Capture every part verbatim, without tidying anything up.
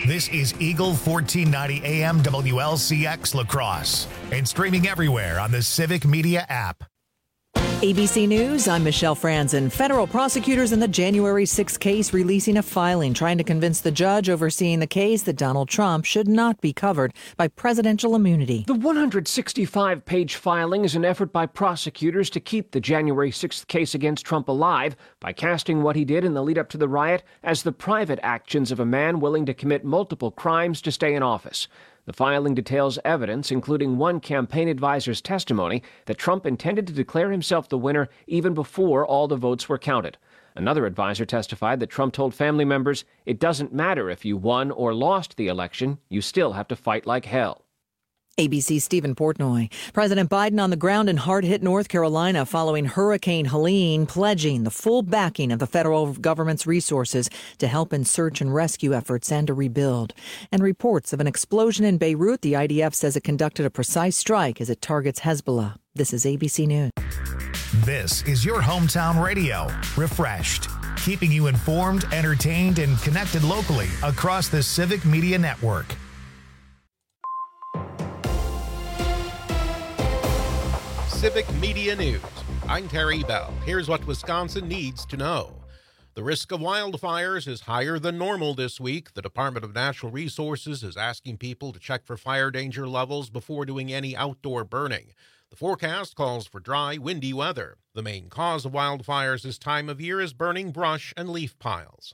This is Eagle fourteen ninety A M W L C X La Crosse and streaming everywhere on the Civic Media app. A B C News, I'm Michelle Franzen. Federal prosecutors in the January sixth case releasing a filing trying to convince the judge overseeing the case that Donald Trump should not be covered by presidential immunity. The one hundred sixty-five page filing is an effort by prosecutors to keep the January sixth case against Trump alive by casting what he did in the lead up to the riot as the private actions of a man willing to commit multiple crimes to stay in office. The filing details evidence, including one campaign advisor's testimony that Trump intended to declare himself the winner even before all the votes were counted. Another advisor testified that Trump told family members, "It doesn't matter if you won or lost the election, you still have to fight like hell." A B C's Stephen Portnoy. President Biden on the ground in hard-hit North Carolina following Hurricane Helene, pledging the full backing of the federal government's resources to help in search and rescue efforts and to rebuild. And reports of an explosion in Beirut, the I D F says it conducted a precise strike as it targets Hezbollah. This is A B C News. This is your hometown radio, refreshed, keeping you informed, entertained, and connected locally across the Civic Media Network. Civic Media News. I'm Terry Bell. Here's what Wisconsin needs to know. The risk of wildfires is higher than normal this week. The Department of Natural Resources is asking people to check for fire danger levels before doing any outdoor burning. The forecast calls for dry, windy weather. The main cause of wildfires this time of year is burning brush and leaf piles.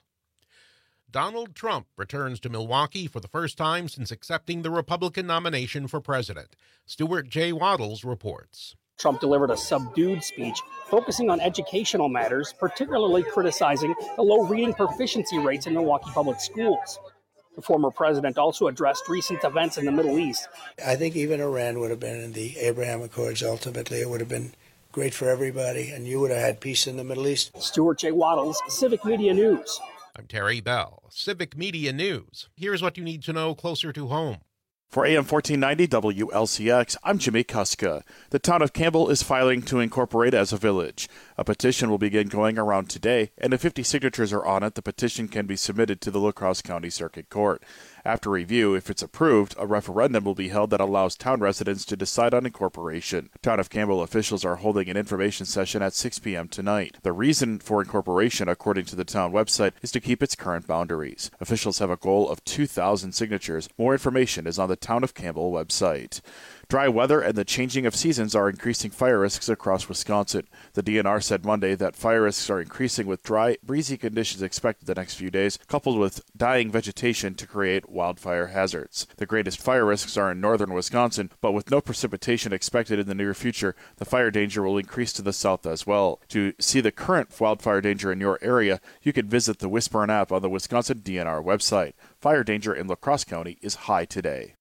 Donald Trump returns to Milwaukee for the first time since accepting the Republican nomination for president. Stuart J. Waddles reports. Trump delivered a subdued speech focusing on educational matters, particularly criticizing the low reading proficiency rates in Milwaukee public schools. The former president also addressed recent events in the Middle East. I think even Iran would have been in the Abraham Accords. Ultimately, it would have been great for everybody, and you would have had peace in the Middle East. Stuart J. Waddles, Civic Media News. I'm Terry Bell, Civic Media News. Here's what you need to know closer to home. For A M fourteen ninety W L C X, I'm Jimmy Kuska. The town of Campbell is filing to incorporate as a village. A petition will begin going around today, and if fifty signatures are on it, the petition can be submitted to the La Crosse County Circuit Court. After review, if it's approved, a referendum will be held that allows town residents to decide on incorporation. Town of Campbell officials are holding an information session at six p.m. tonight. The reason for incorporation, according to the town website, is to keep its current boundaries. Officials have a goal of two thousand signatures. More information is on the Town of Campbell website. Dry weather and the changing of seasons are increasing fire risks across Wisconsin. The D N R said Monday that fire risks are increasing with dry, breezy conditions expected the next few days, coupled with dying vegetation to create wildfire hazards. The greatest fire risks are in northern Wisconsin, but with no precipitation expected in the near future, the fire danger will increase to the south as well. To see the current wildfire danger in your area, you can visit the Whisperin app on the Wisconsin D N R website. Fire danger in La Crosse County is high today.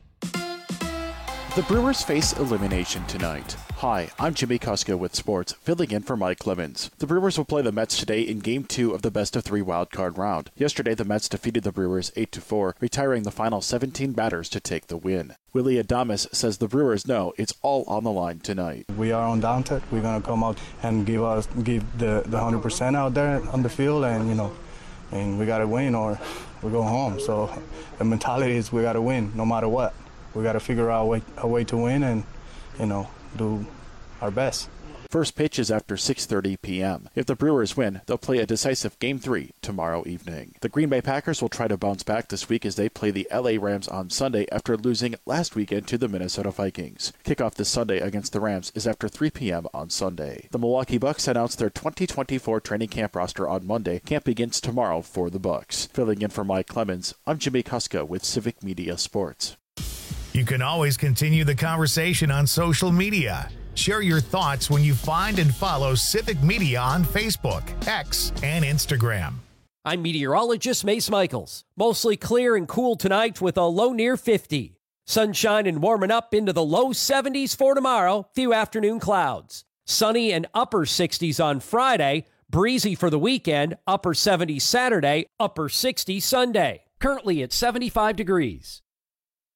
The Brewers face elimination tonight. Hi, I'm Jimmy Kuska with sports, filling in for Mike Clemens. The Brewers will play the Mets today in Game two of the best-of-three wildcard round. Yesterday, the Mets defeated the Brewers eight to four, retiring the final seventeen batters to take the win. Willie Adames says the Brewers know it's all on the line tonight. We are undaunted. We're going to come out and give us give the, the one hundred percent out there on the field, and, you know, and we got to win or we go home. So the mentality is we got to win no matter what. We got to figure out a way, a way to win and, you know, do our best. First pitch is after six thirty p.m. If the Brewers win, they'll play a decisive Game three tomorrow evening. The Green Bay Packers will try to bounce back this week as they play the L A Rams on Sunday after losing last weekend to the Minnesota Vikings. Kickoff this Sunday against the Rams is after three p.m. on Sunday. The Milwaukee Bucks announced their twenty twenty-four training camp roster on Monday. Camp begins tomorrow for the Bucks. Filling in for Mike Clemens, I'm Jimmy Kuska with Civic Media Sports. You can always continue the conversation on social media. Share your thoughts when you find and follow Civic Media on Facebook, X, and Instagram. I'm meteorologist Mace Michaels. Mostly clear and cool tonight with a low near fifty. Sunshine and warming up into the low seventies for tomorrow. Few afternoon clouds. Sunny and upper sixties on Friday. Breezy for the weekend. Upper seventies Saturday. Upper sixties Sunday. Currently at seventy-five degrees.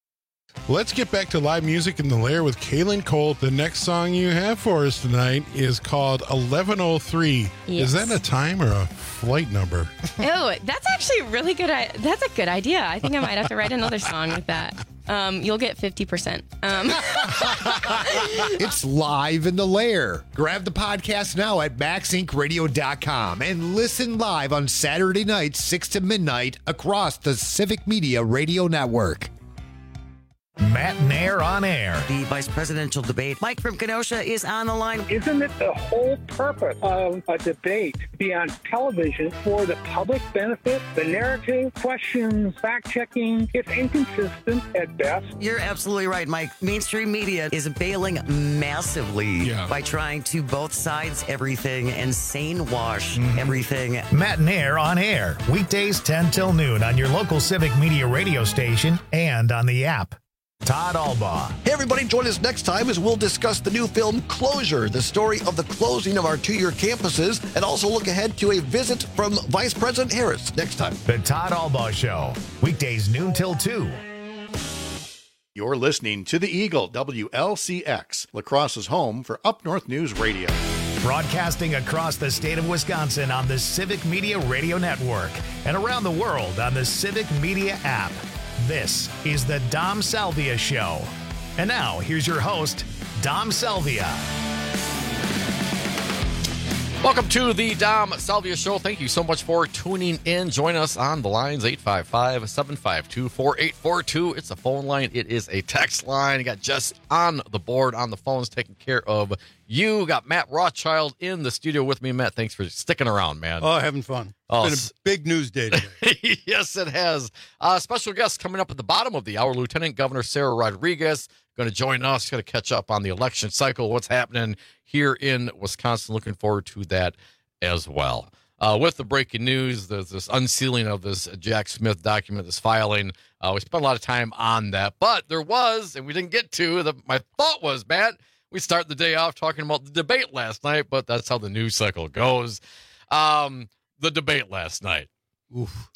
Let's get back to live music in the Lair with Kaylin Cole. The next song you have for us tonight is called eleven oh three. Yes. Is that a time or a flight number? Oh, that's actually really good. I- That's a good idea. I think I might have to write another song with that. Um, you'll get fifty percent. Um. It's live in the Lair. Grab the podcast now at max inc radio dot com and listen live on Saturday nights, six to midnight, across the Civic Media Radio Network. Matt Nair on air. The vice presidential debate. Mike from Kenosha is on the line. Isn't it the whole purpose of a debate to be on television for the public benefit? The narrative, questions, fact-checking, it's inconsistent at best. You're absolutely right, Mike. Mainstream media is bailing massively Yeah. by trying to both sides everything and sane wash mm-hmm. everything. Matt Nair on air. Weekdays ten till noon on your local Civic Media radio station and on the app. Todd Albaugh. Hey, everybody, join us next time as we'll discuss the new film Closure, the story of the closing of our two-year campuses, and also look ahead to a visit from Vice President Harris next time. The Todd Albaugh Show. Weekdays noon till two. You're listening to The Eagle, W L C X, La Crosse's home for Up North News Radio. Broadcasting across the state of Wisconsin on the Civic Media Radio Network and around the world on the Civic Media app. This is the Dom Salvia Show. And now, here's your host, Dom Salvia. Welcome to the Dom Salvia Show. Thank you so much for tuning in. Join us on the lines, eight five five, seven five two, four eight four two. It's a phone line. It is a text line. You got Jess on the board on the phones taking care of you. Got Matt Rothschild in the studio with me. Matt, thanks for sticking around, man. Oh, having fun. Oh, it's been a big news day today. Yes, it has. Uh, special guest coming up at the bottom of the hour, Lieutenant Governor Sarah Rodriguez, going to join us. Going to catch up on the election cycle, what's happening here in Wisconsin. Looking forward to that as well. Uh, with the breaking news, there's this unsealing of this Jack Smith document, this filing. Uh, we spent a lot of time on that, but there was, and we didn't get to, the, my thought was, Matt, we start the day off talking about the debate last night, but that's how the news cycle goes. Um, the debate last night. Oof.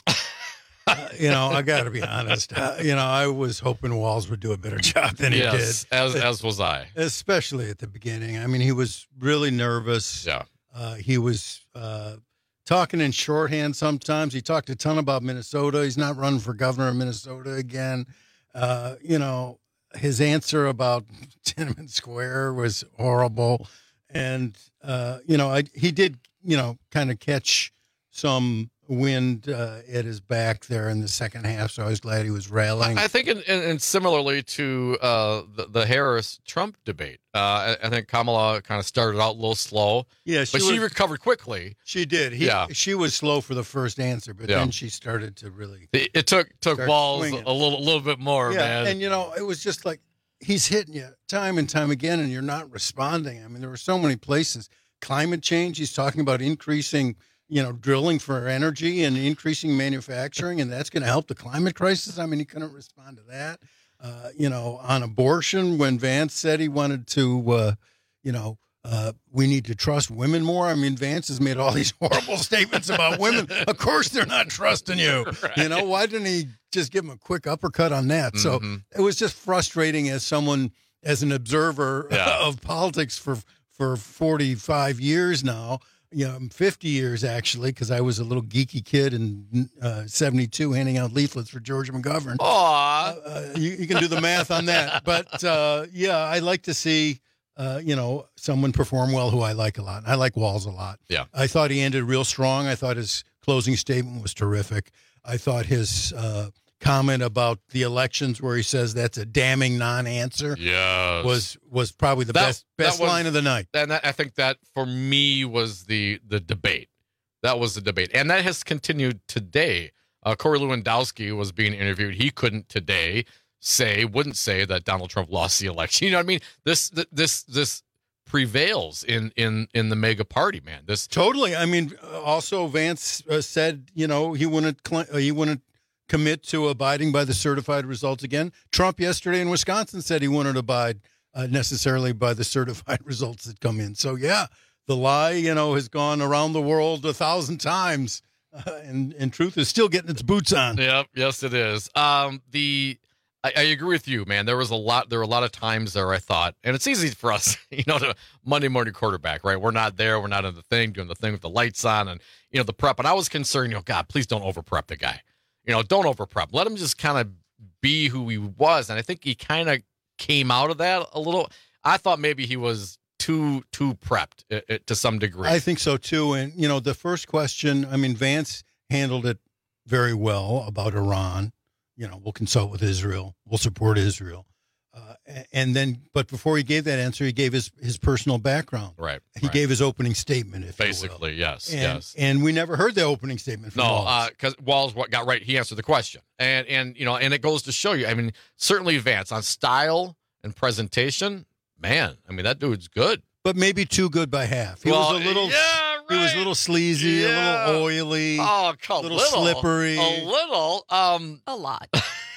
uh, you know, I got to be honest. Uh, you know, I was hoping Walz would do a better job than yes, he did. As, as was I. Especially at the beginning. I mean, he was really nervous. Yeah. Uh, he was uh, talking in shorthand sometimes. He talked a ton about Minnesota. He's not running for governor of Minnesota again. Uh, you know, his answer about Tiananmen Square was horrible. And, uh, you know, I, he did, you know, kind of catch some wind uh, at his back there in the second half, so I was glad he was rallying. I think, in, in, in similarly to uh, the, the Harris-Trump debate, uh, I, I think Kamala kind of started out a little slow, yeah, she but was, she recovered quickly. She did. He, yeah. She was slow for the first answer, but yeah. then she started to really It, it took took Walz a little, a little bit more, yeah, man. And, you know, it was just like he's hitting you time and time again, and you're not responding. I mean, there were so many places. Climate change, he's talking about increasing – you know, drilling for energy and increasing manufacturing, and that's going to help the climate crisis. I mean, he couldn't respond to that. Uh, you know, on abortion, when Vance said he wanted to, uh, you know, uh, we need to trust women more. I mean, Vance has made all these horrible statements about women. Of course they're not trusting you. Right. You know, why didn't he just give him a quick uppercut on that? Mm-hmm. So it was just frustrating as someone, as an observer yeah. of politics for, for forty-five years now. You know, fifty years actually, because I was a little geeky kid in uh, seventy-two handing out leaflets for George McGovern. Aww. Uh, you, you can do the math on that. But, uh, yeah, I like to see, uh, you know, someone perform well who I like a lot. I like Walz a lot. Yeah. I thought he ended real strong. I thought his closing statement was terrific. I thought his uh, comment about the elections where he says that's a damning non-answer yes. was was probably the that, best best was, line of the night. And that, I think that, for me, was the the debate. That was the debate. And that has continued today. Uh, Corey Lewandowski was being interviewed. He couldn't today say, wouldn't say that Donald Trump lost the election. You know what I mean? This this this prevails in, in, in the mega party, man. This Totally. I mean, also Vance uh, said, you know, he wouldn't cl- he wouldn't commit to abiding by the certified results again. Trump yesterday in Wisconsin said he wouldn't abide uh, necessarily by the certified results that come in. So, yeah, the lie, you know, has gone around the world a thousand times, uh, and, and truth is still getting its boots on. Yep, yes, it is. Um, the I, I agree with you, man. There was a lot. There were a lot of times there I thought, and it's easy for us, you know, to Monday morning quarterback, right? We're not there. We're not in the thing, doing the thing with the lights on, and you know the prep. And I was concerned, you know, God, please don't over prep the guy. You know, don't over prep. Let him just kind of be who he was. And I think he kind of came out of that a little. I thought maybe he was too too prepped uh, uh, to some degree. I think so too. And you know, the first question, I mean, Vance handled it very well about Iran. You know, we'll consult with Israel. We'll support Israel. Uh, and then, but before he gave that answer, he gave his, his personal background. Right. He right. gave his opening statement, if Basically, you will. yes, and, yes. And we never heard the opening statement from No, Walz. because uh, Walz what got right. He answered the question. And, and, you know, and it goes to show you, I mean, certainly Vance on style and presentation, man, I mean, that dude's good. But maybe too good by half. He well, was a little, yeah, right. He was a little sleazy, yeah. a little oily, oh, a little, little slippery, a little, um, a lot.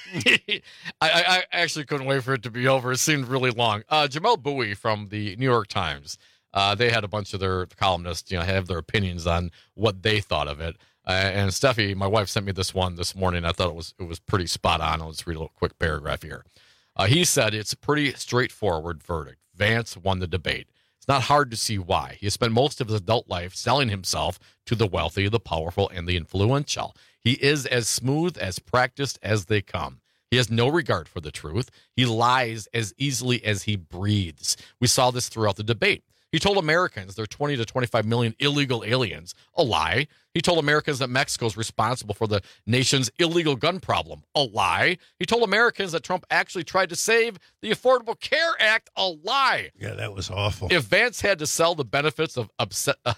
I, I actually couldn't wait for it to be over. It seemed really long. Uh, Jamel Bowie from the New York Times, uh, they had a bunch of their columnists, you know, have their opinions on what they thought of it. Uh, and Steffi, my wife, sent me this one this morning. I thought it was it was pretty spot on. I'll just read a little quick paragraph here. Uh, he said it's a pretty straightforward verdict. Vance won the debate. Not hard to see why. He has spent most of his adult life selling himself to the wealthy, the powerful, and the influential. He is as smooth, as practiced as they come. He has no regard for the truth. He lies as easily as he breathes. We saw this throughout the debate. He told Americans there are twenty to twenty-five million illegal aliens. A lie. He told Americans that Mexico is responsible for the nation's illegal gun problem. A lie. He told Americans that Trump actually tried to save the Affordable Care Act. A lie. Yeah, that was awful. If Vance had to sell the benefits of upset, uh,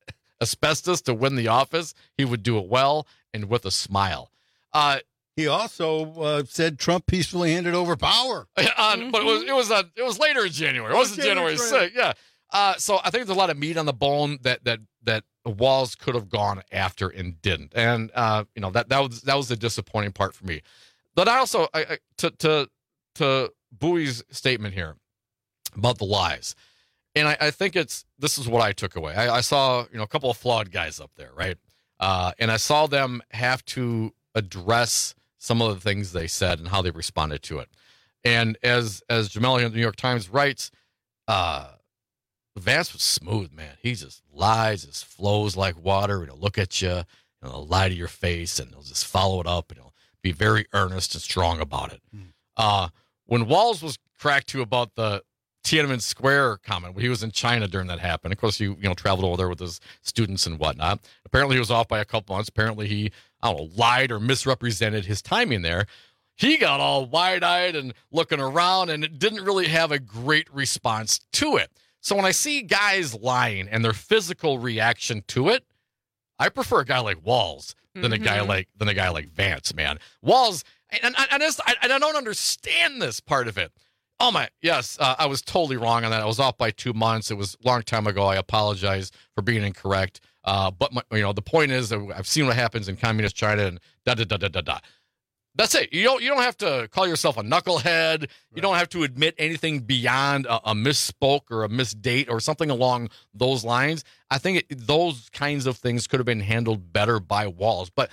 asbestos to win the office, he would do it well and with a smile. Uh, he also uh, said Trump peacefully handed over power. On, mm-hmm. But it was it was, uh, it was later in January. It wasn't January sixth. Yeah. Uh, so I think there's a lot of meat on the bone that that that Walz could have gone after and didn't, and uh, you know that that was that was the disappointing part for me. But I also I, I, to to to Bowie's statement here about the lies, and I, I think it's this is what I took away. I, I saw you know a couple of flawed guys up there, right? Uh, and I saw them have to address some of the things they said and how they responded to it. And as as Jamel here in the New York Times writes, uh. Vance was smooth, man. He just lies, just flows like water. He'll look at you, and he'll lie to your face, and he'll just follow it up, and he'll be very earnest and strong about it. Mm. Uh, when Walz was cracked to about the Tiananmen Square comment, when he was in China during that happened, of course, he you know traveled over there with his students and whatnot. Apparently, he was off by a couple months. Apparently, he I don't know lied or misrepresented his timing there. He got all wide-eyed and looking around, and it didn't really have a great response to it. So when I see guys lying and their physical reaction to it, I prefer a guy like Walz than mm-hmm. a guy like than a guy like Vance, man. Walz, and, and, and, this, I, and I don't understand this part of it. Oh my, yes, uh, I was totally wrong on that. I was off by two months. It was a long time ago. I apologize for being incorrect. Uh, but my, you know, the point is that I've seen what happens in communist China and da da da da da da. That's it. You don't. You don't have to call yourself a knucklehead. Right. You don't have to admit anything beyond a, a misspoke or a misdate or something along those lines. I think it, those kinds of things could have been handled better by Walz. But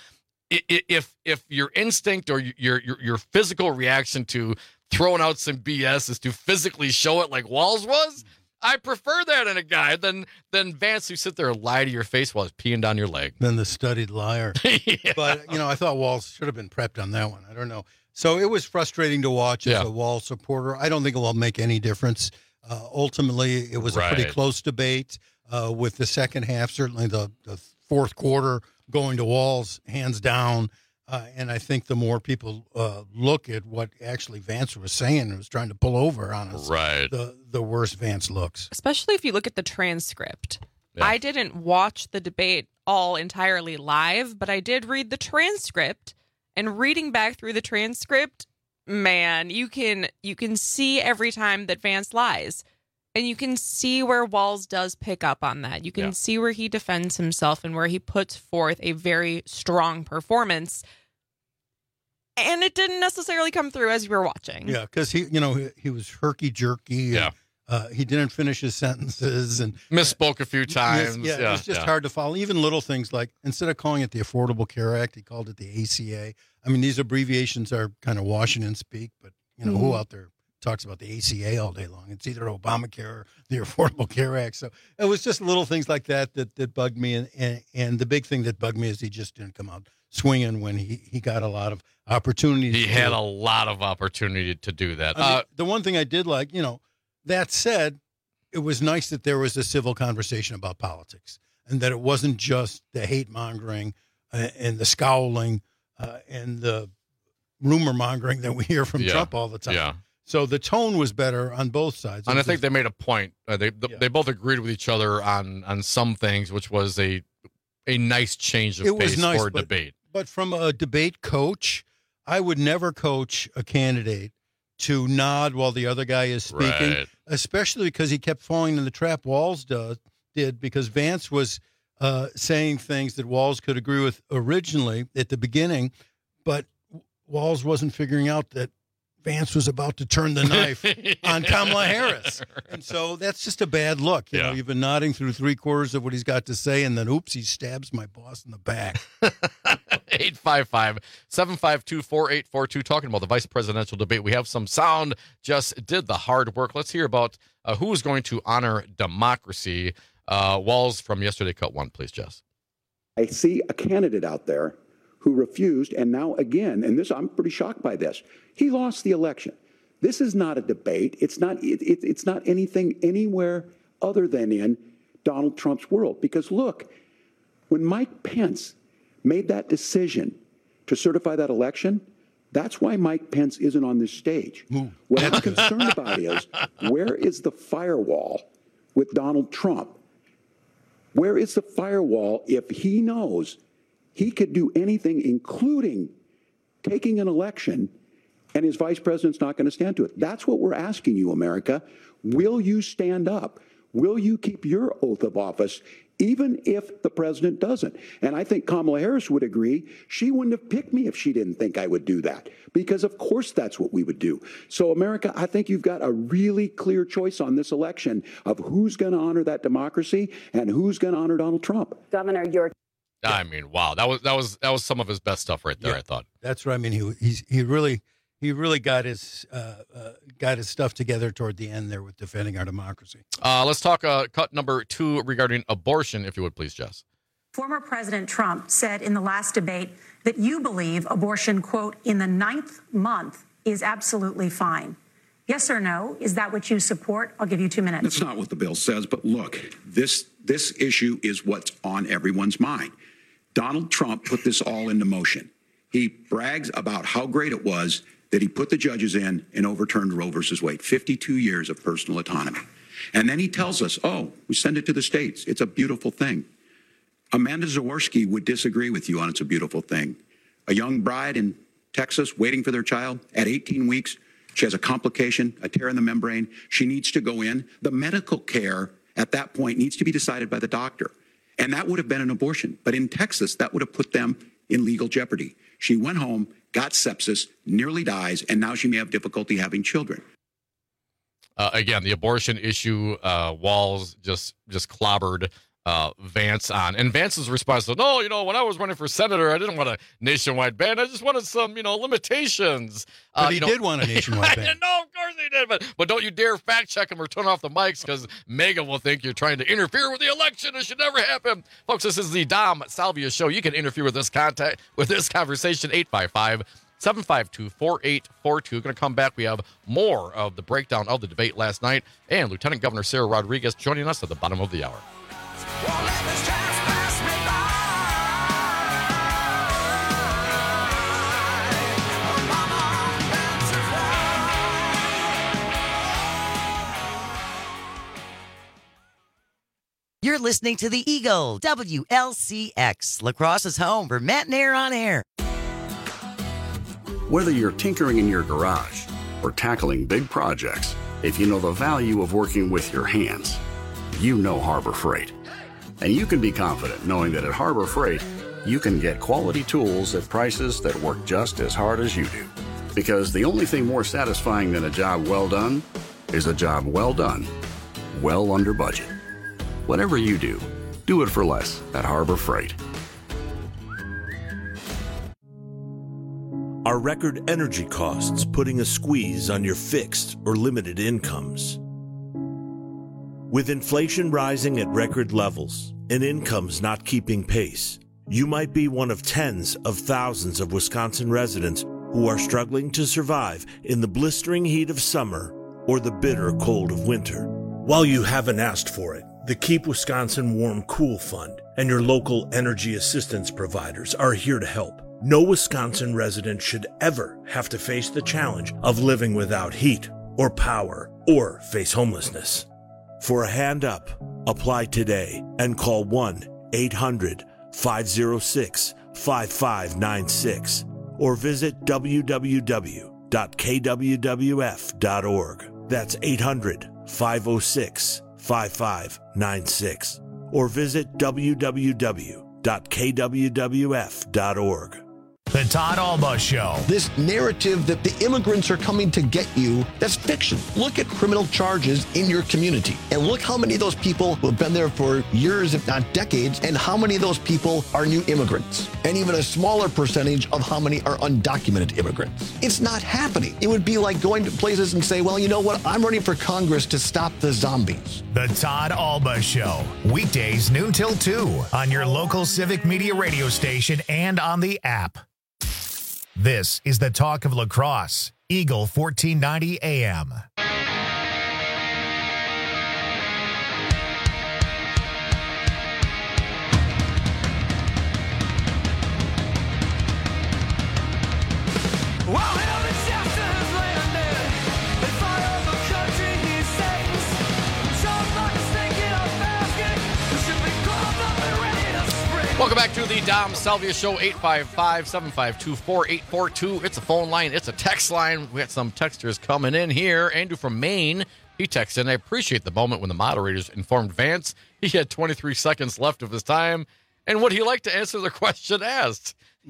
if if your instinct or your your your physical reaction to throwing out some B S is to physically show it like Walz was, I prefer that in a guy than than Vance who sit there and lie to your face while he's peeing down your leg. Than the studied liar. Yeah. But, you know, I thought Walz should have been prepped on that one. I don't know. So it was frustrating to watch as yeah. a Walz supporter. I don't think it will make any difference. Uh, ultimately, it was right. a pretty close debate uh, with the second half, certainly the, the fourth quarter going to Walz, hands down. Uh, and I think the more people uh, look at what actually Vance was saying and was trying to pull over on us, right. the, the worse Vance looks. Especially if you look at the transcript. Yeah. I didn't watch the debate all entirely live, but I did read the transcript. And reading back through the transcript, man, you can you can see every time that Vance lies. And you can see where Walz does pick up on that. You can yeah. see where he defends himself and where he puts forth a very strong performance. And it didn't necessarily come through as you were watching. Yeah, because he, you know, he, he was herky jerky. Yeah. Uh, he didn't finish his sentences and misspoke a few times. Yeah, yeah, it was just yeah. hard to follow. Even little things like instead of calling it the Affordable Care Act, he called it the A C A. I mean, these abbreviations are kind of Washington speak, but you know, mm-hmm. who out there talks about the A C A all day long? It's either Obamacare or the Affordable Care Act. So it was just little things like that that, that bugged me. And, and and the big thing that bugged me is he just didn't come out swinging when he, he got a lot of opportunities. He had a lot of opportunity to do that. I mean, uh, the one thing I did like, you know, that said, it was nice that there was a civil conversation about politics and that it wasn't just the hate mongering uh, and the scowling uh, and the rumor mongering that we hear from yeah, Trump all the time. Yeah. So the tone was better on both sides. And I think they made a point. Uh, they the, yeah. they both agreed with each other on on some things, which was a a nice change of it pace was nice, for a but, debate. But from a debate coach, I would never coach a candidate to nod while the other guy is speaking, right. especially because he kept falling in the trap Walz does, did because Vance was uh, saying things that Walz could agree with originally at the beginning, but Walz wasn't figuring out that Vance was about to turn the knife on Kamala Harris. And so that's just a bad look. You yeah. know, you've been nodding through three quarters of what he's got to say, and then, oops, he stabs my boss in the back. eight five five, seven five two, four eight four two, talking about the vice presidential debate. We have some sound, just did the hard work. Let's hear about uh, who is going to honor democracy. Uh, Walz from yesterday, cut one, please, Jess. I see a candidate out there who refused, and now again, and this I'm pretty shocked by this, he lost the election. This is not a debate. It's not, it, it, it's not anything anywhere other than in Donald Trump's world. Because look, when Mike Pence made that decision to certify that election, that's why Mike Pence isn't on this stage. Ooh, what I'm concerned about is, where is the firewall with Donald Trump? Where is the firewall if he knows he could do anything, including taking an election, and his vice president's not going to stand to it? That's what we're asking you, America. Will you stand up? Will you keep your oath of office, even if the president doesn't? And I think Kamala Harris would agree. She wouldn't have picked me if she didn't think I would do that, because of course that's what we would do. So, America, I think you've got a really clear choice on this election of who's going to honor that democracy and who's going to honor Donald Trump. Governor, your I mean, wow, that was that was that was some of his best stuff right there. Yeah, I thought that's right. I mean, he he's, he really he really got his uh, uh, got his stuff together toward the end there with defending our democracy. Uh, let's talk uh, cut number two regarding abortion, if you would, please, Jess. Former President Trump said in the last debate that you believe abortion, quote, in the ninth month is absolutely fine. Yes or no? Is that what you support? I'll give you two minutes. That's not what the bill says, but look, this this issue is what's on everyone's mind. Donald Trump put this all into motion. He brags about how great it was that he put the judges in and overturned Roe versus Wade, fifty-two years of personal autonomy. And then he tells us, oh, we send it to the states. It's a beautiful thing. Amanda Zaworski would disagree with you on it's a beautiful thing. A young bride in Texas waiting for their child at eighteen weeks. She has a complication, a tear in the membrane. She needs to go in. The medical care at that point needs to be decided by the doctor. And that would have been an abortion. But in Texas, that would have put them in legal jeopardy. She went home, got sepsis, nearly dies, and now she may have difficulty having children. Uh, again, the abortion issue, uh, Walz just just clobbered uh, Vance on. And Vance's response was, no, you know, when I was running for senator, I didn't want a nationwide ban. I just wanted some, you know, limitations. But uh, he you know, did want a nationwide ban. No, of course he did. But, but don't you dare fact check him or turn off the mics, because Mega will think you're trying to interfere with the election. It should never happen. Folks, this is the Dom Salvia Show. You can interfere with this contact, with this conversation, eight five five, seven five two, four eight four two. Going to come back. We have more of the breakdown of the debate last night, and Lieutenant Governor Sarah Rodriguez joining us at the bottom of the hour. You're listening to the Eagle, W L C X, La Crosse's home for Matt and Air on Air. Whether you're tinkering in your garage or tackling big projects, if you know the value of working with your hands, you know Harbor Freight. And you can be confident knowing that at Harbor Freight, you can get quality tools at prices that work just as hard as you do. Because the only thing more satisfying than a job well done is a job well done, well under budget. Whatever you do, do it for less at Harbor Freight. Are record energy costs putting a squeeze on your fixed or limited incomes? With inflation rising at record levels and incomes not keeping pace, you might be one of tens of thousands of Wisconsin residents who are struggling to survive in the blistering heat of summer or the bitter cold of winter. While you haven't asked for it, the Keep Wisconsin Warm Cool Fund and your local energy assistance providers are here to help. No Wisconsin resident should ever have to face the challenge of living without heat or power or face homelessness. For a hand up, apply today and call one eight hundred five oh six five five nine six or visit w w w dot k w w f dot org. That's eight hundred five oh six five five nine six or visit w w w dot k w w f dot org. The Todd Alba Show. This narrative that the immigrants are coming to get you, that's fiction. Look at criminal charges in your community and look how many of those people who have been there for years, if not decades, and how many of those people are new immigrants, and even a smaller percentage of how many are undocumented immigrants. It's not happening. It would be like going to places and say, well, you know what? I'm running for Congress to stop the zombies. The Todd Alba Show. Weekdays noon till two on your local Civic Media radio station and on the app. This is the Talk of La Crosse, Eagle fourteen ninety A M. Welcome back to the Dom Salvia Show, eight five five, seven five two, four eight four two. It's a phone line. It's a text line. We got some texters coming in here. Andrew from Maine, he texted in, I appreciate the moment when the moderators informed Vance he had twenty-three seconds left of his time, and would he like to answer the question asked?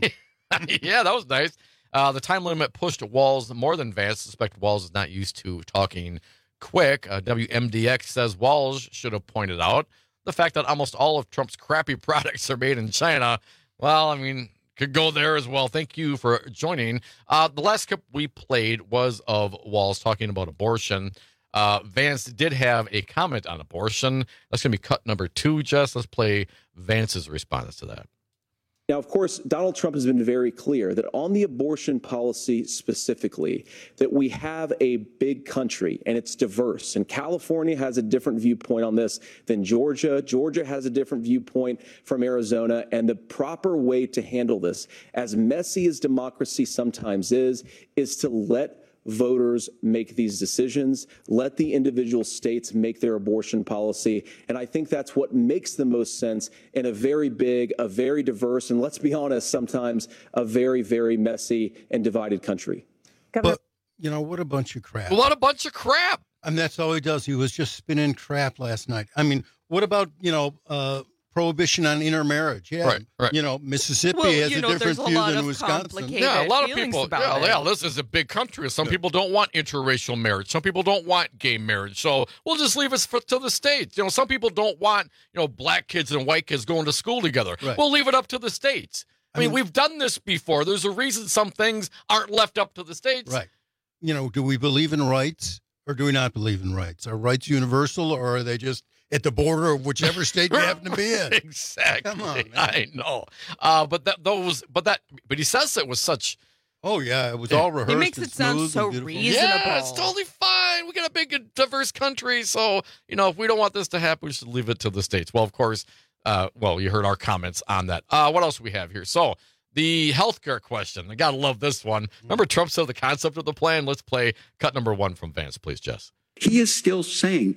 Yeah, that was nice. Uh, the time limit pushed Walz more than Vance. I suspect Walz is not used to talking quick. Uh, W M D X says Walz should have pointed out the fact that almost all of Trump's crappy products are made in China. Well, I mean, could go there as well. Thank you for joining. Uh, the last clip we played was of Walz talking about abortion. Uh, Vance did have a comment on abortion. That's going to be cut number two, Jess. Let's play Vance's response to that. Now, of course, Donald Trump has been very clear that on the abortion policy specifically, that we have a big country and it's diverse. And California has a different viewpoint on this than Georgia. Georgia has a different viewpoint from Arizona. And the proper way to handle this, as messy as democracy sometimes is, is to let voters make these decisions, let the individual states make their abortion policy. And I think that's what makes the most sense in a very big, a very diverse, and let's be honest, sometimes a very, very messy and divided country. But, you know, what a bunch of crap. What a bunch of crap. And that's all he does. He was just spinning crap last night. I mean, what about, you know, uh, prohibition on intermarriage? Yeah, right, right. You know, Mississippi well, has you a know, different a view lot than of Wisconsin. Yeah, a lot of people. About Yeah, it. yeah, this is a big country. Some people don't want interracial marriage. Some people don't want gay marriage. So we'll just leave it for, to the states. You know, some people don't want, you know, black kids and white kids going to school together. Right. We'll leave it up to the states. I, I mean, mean, we've done this before. There's a reason some things aren't left up to the states. Right. You know, do we believe in rights or do we not believe in rights? Are rights universal or are they just at the border of whichever state you happen to be in? Exactly. Come on, man. I know. Uh, but that those, but that, but he says it was such. Oh yeah, it was all rehearsed. He makes and it sound smooth so and beautiful. reasonable. Yeah, it's totally fine. We got a big, diverse country, so you know if we don't want this to happen, we should leave it to the states. Well, of course. Uh, well, you heard our comments on that. Uh, what else do we have here? So the healthcare question. I gotta love this one. Remember, Trump said the concept of the plan. Let's play cut number one from Vance, please, Jess. He is still saying.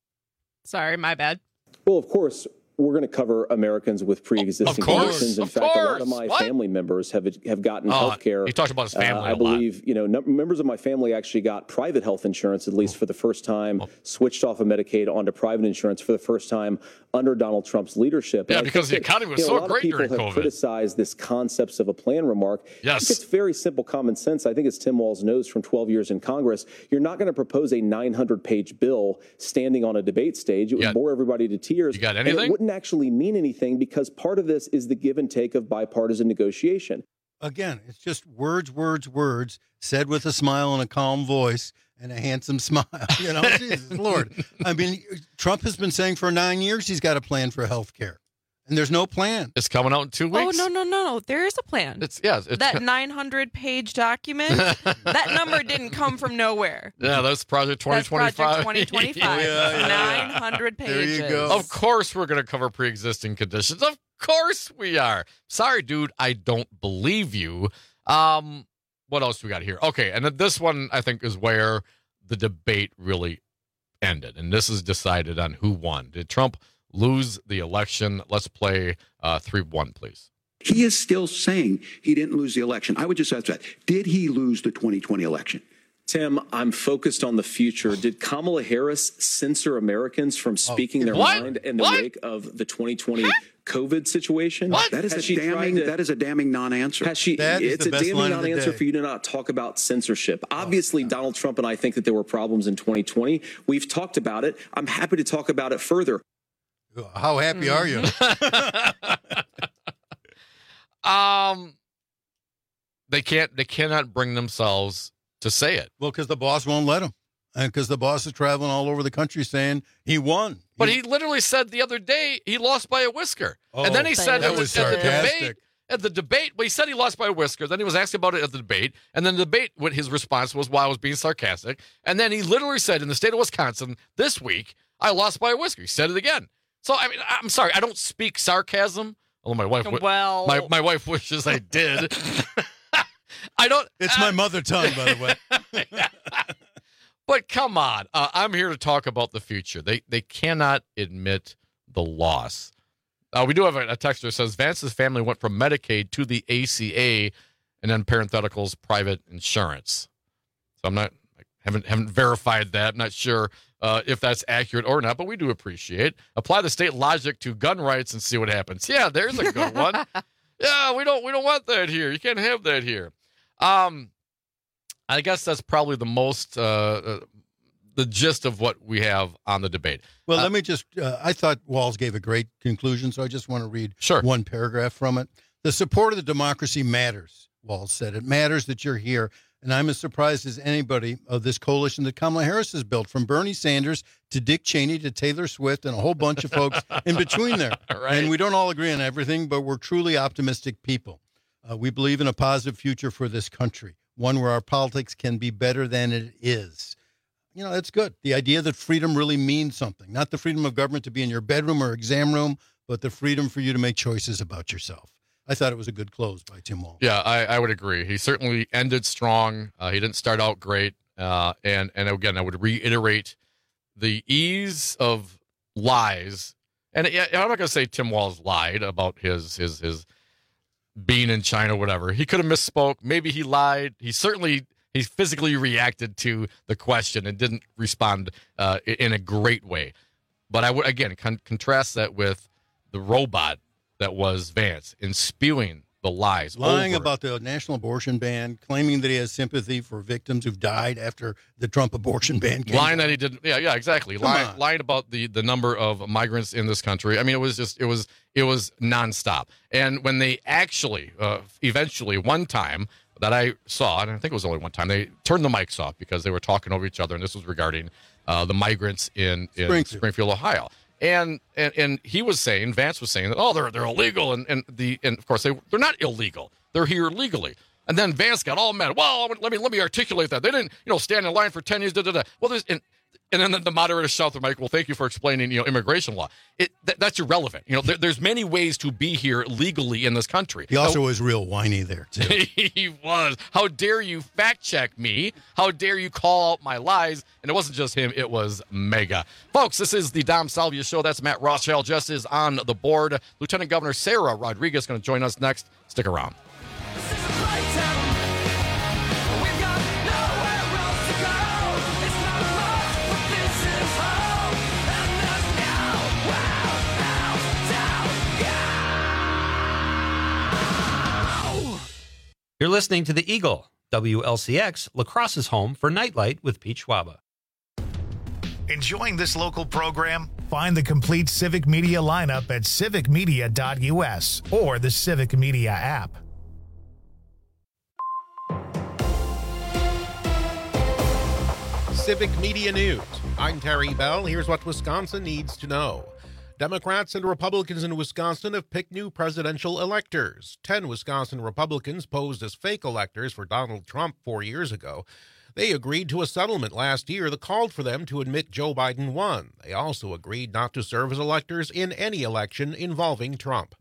Sorry, my bad. Well, of course, we're going to cover Americans with pre-existing Of course, conditions. In of fact, a lot course. of my What? family members have have gotten Oh, health care. he talked about his family Uh, I a lot. believe, you know, num- members of my family actually got private health insurance, at least for the first time, Oh. switched off of Medicaid onto private insurance for the first time under Donald Trump's leadership. Yeah, And I because the think that, economy was you know, so a lot great of people during have COVID. criticized this concepts of a plan remark. Yes. I think it's very simple common sense. I think as Tim Walz knows from twelve years in Congress, you're not going to propose a nine hundred page bill standing on a debate stage. It would got- bore everybody to tears. You got and anything? it wouldn't actually mean anything because part of this is the give and take of bipartisan negotiation. Again, it's just words, words, words said with a smile and a calm voice and a handsome smile. You know, Jesus Lord. I mean, Trump has been saying for nine years he's got a plan for health care, and there's no plan. It's coming out in two Oh, weeks. no, no, no, no. There is a plan. It's yeah. It's, that nine hundred page document, that number didn't come from nowhere. yeah, that's Project twenty That's twenty-five. Project twenty twenty-five. Yeah, yeah. nine hundred pages. There you go. Of course, we're going to cover pre-existing conditions. Of course, we are. Sorry, dude, I don't believe you. Um, what else we got here? Okay, and then this one I think is where the debate really ended, and this is decided on who won. Did Trump lose the election? Let's play uh, three one, please. He is still saying he didn't lose the election. I would just ask that. Did he lose the twenty twenty election? Tim, I'm focused on the future. Did Kamala Harris censor Americans from speaking their What? mind in the What? wake of the twenty twenty COVID situation? What? That is Has a she tried damning. to- That is a damning non-answer. Has she? That is it's the a best damning line of the non-answer day. for you to not talk about censorship. Obviously, Donald Trump and I think that there were problems in twenty twenty. We've talked about it. I'm happy to talk about it further. How happy are you? Um, they can't. They cannot bring themselves to say it. Well, because the boss won't let him. And because the boss is traveling all over the country saying he won. But he literally said the other day he lost by a whisker. Oh, and then he said that at the, was at the debate, sarcastic. at the debate, well, he said he lost by a whisker. Then he was asked about it at the debate. And then the debate, what his response was, well, I was being sarcastic. And then he literally said in the state of Wisconsin this week, I lost by a whisker. He said it again. So, I mean, I'm sorry. I don't speak sarcasm. Although my wife, Well- my, my wife wishes I did. I don't. It's my mother tongue, by the way. But come on, uh, I'm here to talk about the future. They they cannot admit the loss. Uh, we do have a, a texter that says Vance's family went from Medicaid to the A C A, and then parentheticals private insurance. So I'm not I haven't haven't verified that. I'm not sure uh, if that's accurate or not, but we do appreciate. Apply the state logic to gun rights and see what happens. Yeah, there's a good one. Yeah, we don't we don't want that here. You can't have that here. Um. I guess that's probably the most, uh, uh, the gist of what we have on the debate. Well, Uh, let me just, uh, I thought Walz gave a great conclusion, so I just want to read Sure. one paragraph from it. The support of the democracy matters, Walz said. It matters that you're here. And I'm as surprised as anybody of this coalition that Kamala Harris has built, from Bernie Sanders to Dick Cheney to Taylor Swift and a whole bunch of folks in between there. Right. And we don't all agree on everything, but we're truly optimistic people. Uh, we believe in a positive future for this country, one where our politics can be better than it is. You know, that's good. The idea that freedom really means something, not the freedom of government to be in your bedroom or exam room, but the freedom for you to make choices about yourself. I thought it was a good close by Tim Walz. Yeah, I, I would agree. He certainly ended strong. Uh, he didn't start out great. Uh, and, and again, I would reiterate the ease of lies. And yeah, I'm not going to say Tim Walz lied about his his his being in China, whatever. He could have misspoke. Maybe he lied. He certainly he physically reacted to the question and didn't respond uh, in a great way. But I would again con- contrast that with the robot that was Vance in spewing the lies, Lying over. about the national abortion ban, claiming that he has sympathy for victims who've died after the Trump abortion ban came lying down. that he didn't. Yeah, yeah, exactly. Come Lying, on. lying about the the number of migrants in this country. I mean, it was just it was it was nonstop. And when they actually, uh, eventually, one time that I saw, and I think it was only one time, they turned the mics off because they were talking over each other, and this was regarding uh, the migrants in, in Springfield. Springfield, Ohio. And, and and he was saying, Vance was saying that, oh, they're they're illegal, and and the and of course they they're not illegal. They're here legally. And then Vance got all mad. Well, let me let me articulate that. They didn't, you know, stand in line for ten years. Da, da, da. Well, there's and, and then the, the moderator shouts to Mike, well, thank you for explaining, you know, immigration law. It that, that's irrelevant. You know, there, there's many ways to be here legally in this country. He also Now, was real whiny there, too. he was. How dare you fact check me? How dare you call out my lies? And it wasn't just him, it was mega. Folks, this is the Dom Salvia Show. That's Matt Rothschild. Just is on the board. Lieutenant Governor Sarah Rodriguez going to join us next. Stick around. listening to The Eagle, W L C X, La Crosse's home for Nightlight with Pete Schwaba. Enjoying this local program? Find the complete Civic Media lineup at civic media dot U S or the Civic Media app. Civic Media News. I'm Terry Bell. Here's what Wisconsin needs to know. Democrats and Republicans in Wisconsin have picked new presidential electors. Ten Wisconsin Republicans posed as fake electors for Donald Trump four years ago. They agreed to a settlement last year that called for them to admit Joe Biden won. They also agreed not to serve as electors in any election involving Trump.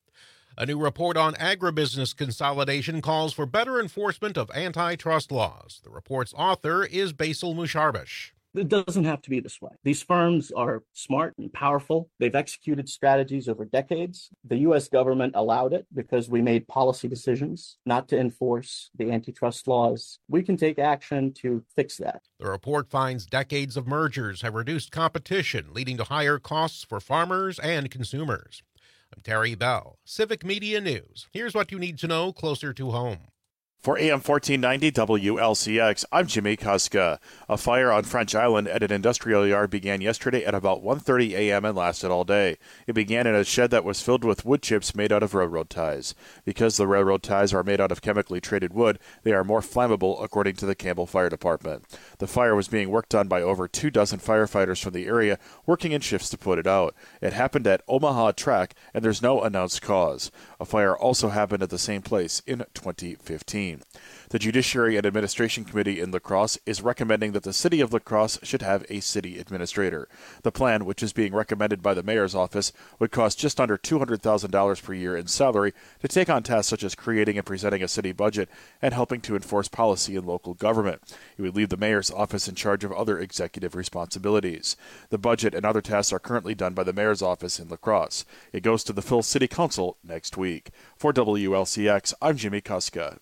A new report on agribusiness consolidation calls for better enforcement of antitrust laws. The report's author is Basil Musharbish. It doesn't have to be this way. These firms are smart and powerful. They've executed strategies over decades. The U S government allowed it because we made policy decisions not to enforce the antitrust laws. We can take action to fix that. The report finds decades of mergers have reduced competition, leading to higher costs for farmers and consumers. I'm Terry Bell, Civic Media News. Here's what you need to know closer to home. For A M fourteen ninety W L C X, I'm Jimmy Kuska. A fire on French Island at an industrial yard began yesterday at about one thirty a.m. and lasted all day. It began in a shed that was filled with wood chips made out of railroad ties. Because the railroad ties are made out of chemically treated wood, they are more flammable, according to the Campbell Fire Department. The fire was being worked on by over two dozen firefighters from the area, working in shifts to put it out. It happened at Omaha Track, and there's no announced cause. A fire also happened at the same place in twenty fifteen. The Judiciary and Administration Committee in La Crosse is recommending that the City of La Crosse should have a city administrator. The plan, which is being recommended by the mayor's office, would cost just under two hundred thousand dollars per year in salary to take on tasks such as creating and presenting a city budget and helping to enforce policy in local government. It would leave the mayor's office in charge of other executive responsibilities. The budget and other tasks are currently done by the mayor's office in La Crosse. It goes to the full City Council next week. For W L C X, I'm Jimmy Kuska.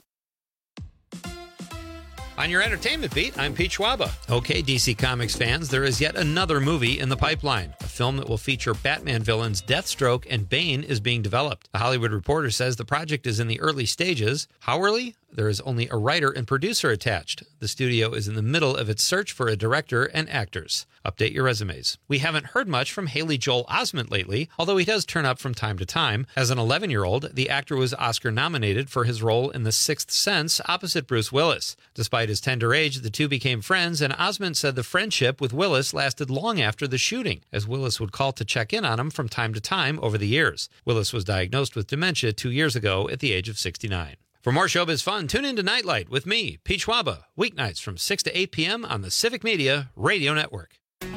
On your entertainment beat, I'm Pete Schwaba. Okay, D C Comics fans, there is yet another movie in the pipeline. A film that will feature Batman villains Deathstroke and Bane is being developed. The Hollywood Reporter says the project is in the early stages. How early? There is only a writer and producer attached. The studio is in the middle of its search for a director and actors. Update your resumes. We haven't heard much from Haley Joel Osment lately, although he does turn up from time to time. As an eleven-year-old, the actor was Oscar-nominated for his role in The Sixth Sense opposite Bruce Willis. Despite his tender age, the two became friends, and Osment said the friendship with Willis lasted long after the shooting, as Willis would call to check in on him from time to time over the years. Willis was diagnosed with dementia two years ago at the age of sixty-nine. For more showbiz fun, tune in to Nightlight with me, Pete Schwaba, weeknights from six to eight p.m. on the Civic Media Radio Network.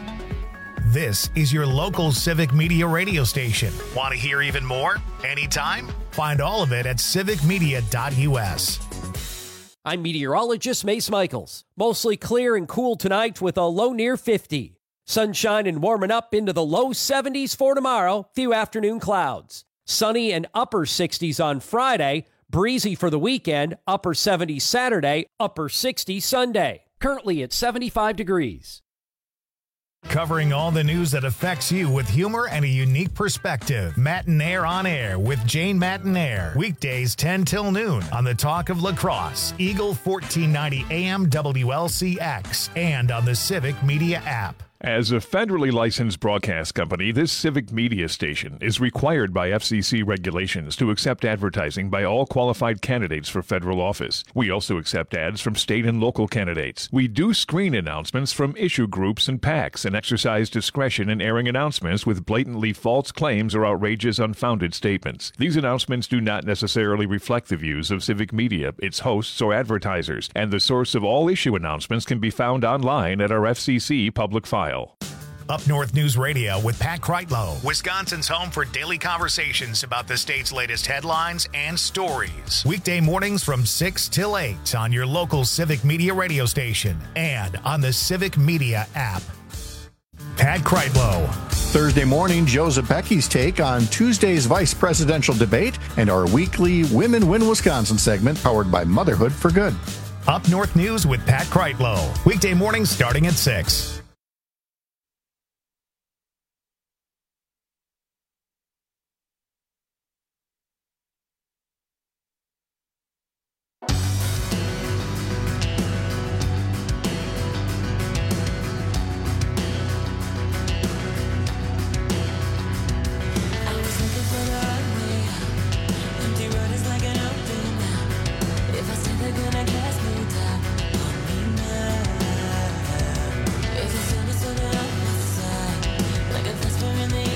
This is your local Civic Media radio station. Want to hear even more? Anytime? Find all of it at civic media dot U S. I'm meteorologist Mace Michaels. Mostly clear and cool tonight with a low near fifty. Sunshine and warming up into the low seventies for tomorrow. Few afternoon clouds. Sunny and upper sixties on Friday. Breezy for the weekend. Upper seventies Saturday. Upper sixties Sunday. Currently at seventy-five degrees. Covering all the news that affects you with humor and a unique perspective. Matinaire on Air with Jane Matinaire. Weekdays ten till noon on the Talk of La Crosse, Eagle fourteen ninety A M W L C X, and on the Civic Media app. As a federally licensed broadcast company, this Civic Media station is required by F C C regulations to accept advertising by all qualified candidates for federal office. We also accept ads from state and local candidates. We do screen announcements from issue groups and PACs and exercise discretion in airing announcements with blatantly false claims or outrageous, unfounded statements. These announcements do not necessarily reflect the views of Civic Media, its hosts, or advertisers, and the source of all issue announcements can be found online at our F C C public file. Up North News Radio with Pat Kreitlow, Wisconsin's home for daily conversations about the state's latest headlines and stories. Weekday mornings from six till eight on your local Civic Media radio station and on the Civic Media app. Pat Kreitlow. Thursday morning, Joe Zepecki's take on Tuesday's vice presidential debate and our weekly Women Win Wisconsin segment powered by Motherhood for Good. Up North News with Pat Kreitlow. Weekday mornings starting at six.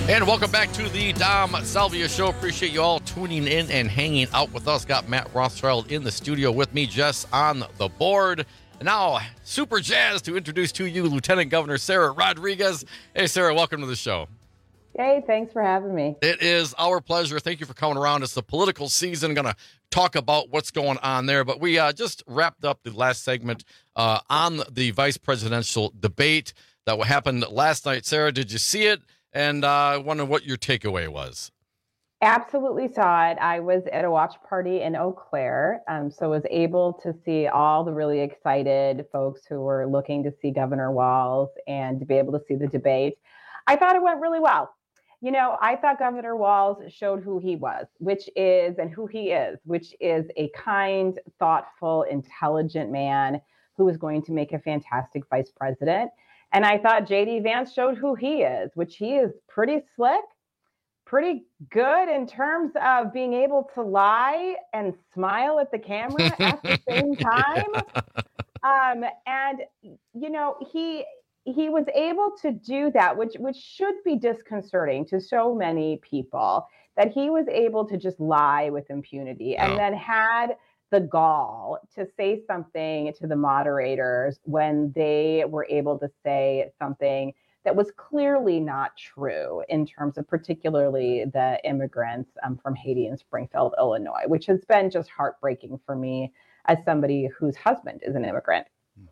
And welcome back to the Dom Salvia Show. Appreciate you all tuning in and hanging out with us. Got Matt Rothschild in the studio with me, Jess on the board. And now, super jazzed to introduce to you Lieutenant Governor Sarah Rodriguez. Hey, Sarah, welcome to the show. Hey, thanks for having me. It is our pleasure. Thank you for coming around. It's the political season. Going to talk about what's going on there. But we uh, just wrapped up the last segment uh, on the vice presidential debate that happened last night. Sarah, did you see it? And I uh, wonder what your takeaway was. Absolutely saw it. I was at a watch party in Eau Claire, um, so was able to see all the really excited folks who were looking to see Governor Walz and to be able to see the debate. I thought it went really well. You know, I thought Governor Walz showed who he was, which is, and who he is, which is a kind, thoughtful, intelligent man who is going to make a fantastic vice president. And I thought J D Vance showed who he is, which he is pretty slick, pretty good in terms of being able to lie and smile at the camera at the same time. Um, and, you know, he he was able to do that, which which should be disconcerting to so many people, that he was able to just lie with impunity and oh. then had the gall to say something to the moderators when they were able to say something that was clearly not true in terms of particularly the immigrants um, from Haiti and Springfield, Illinois, which has been just heartbreaking for me as somebody whose husband is an immigrant.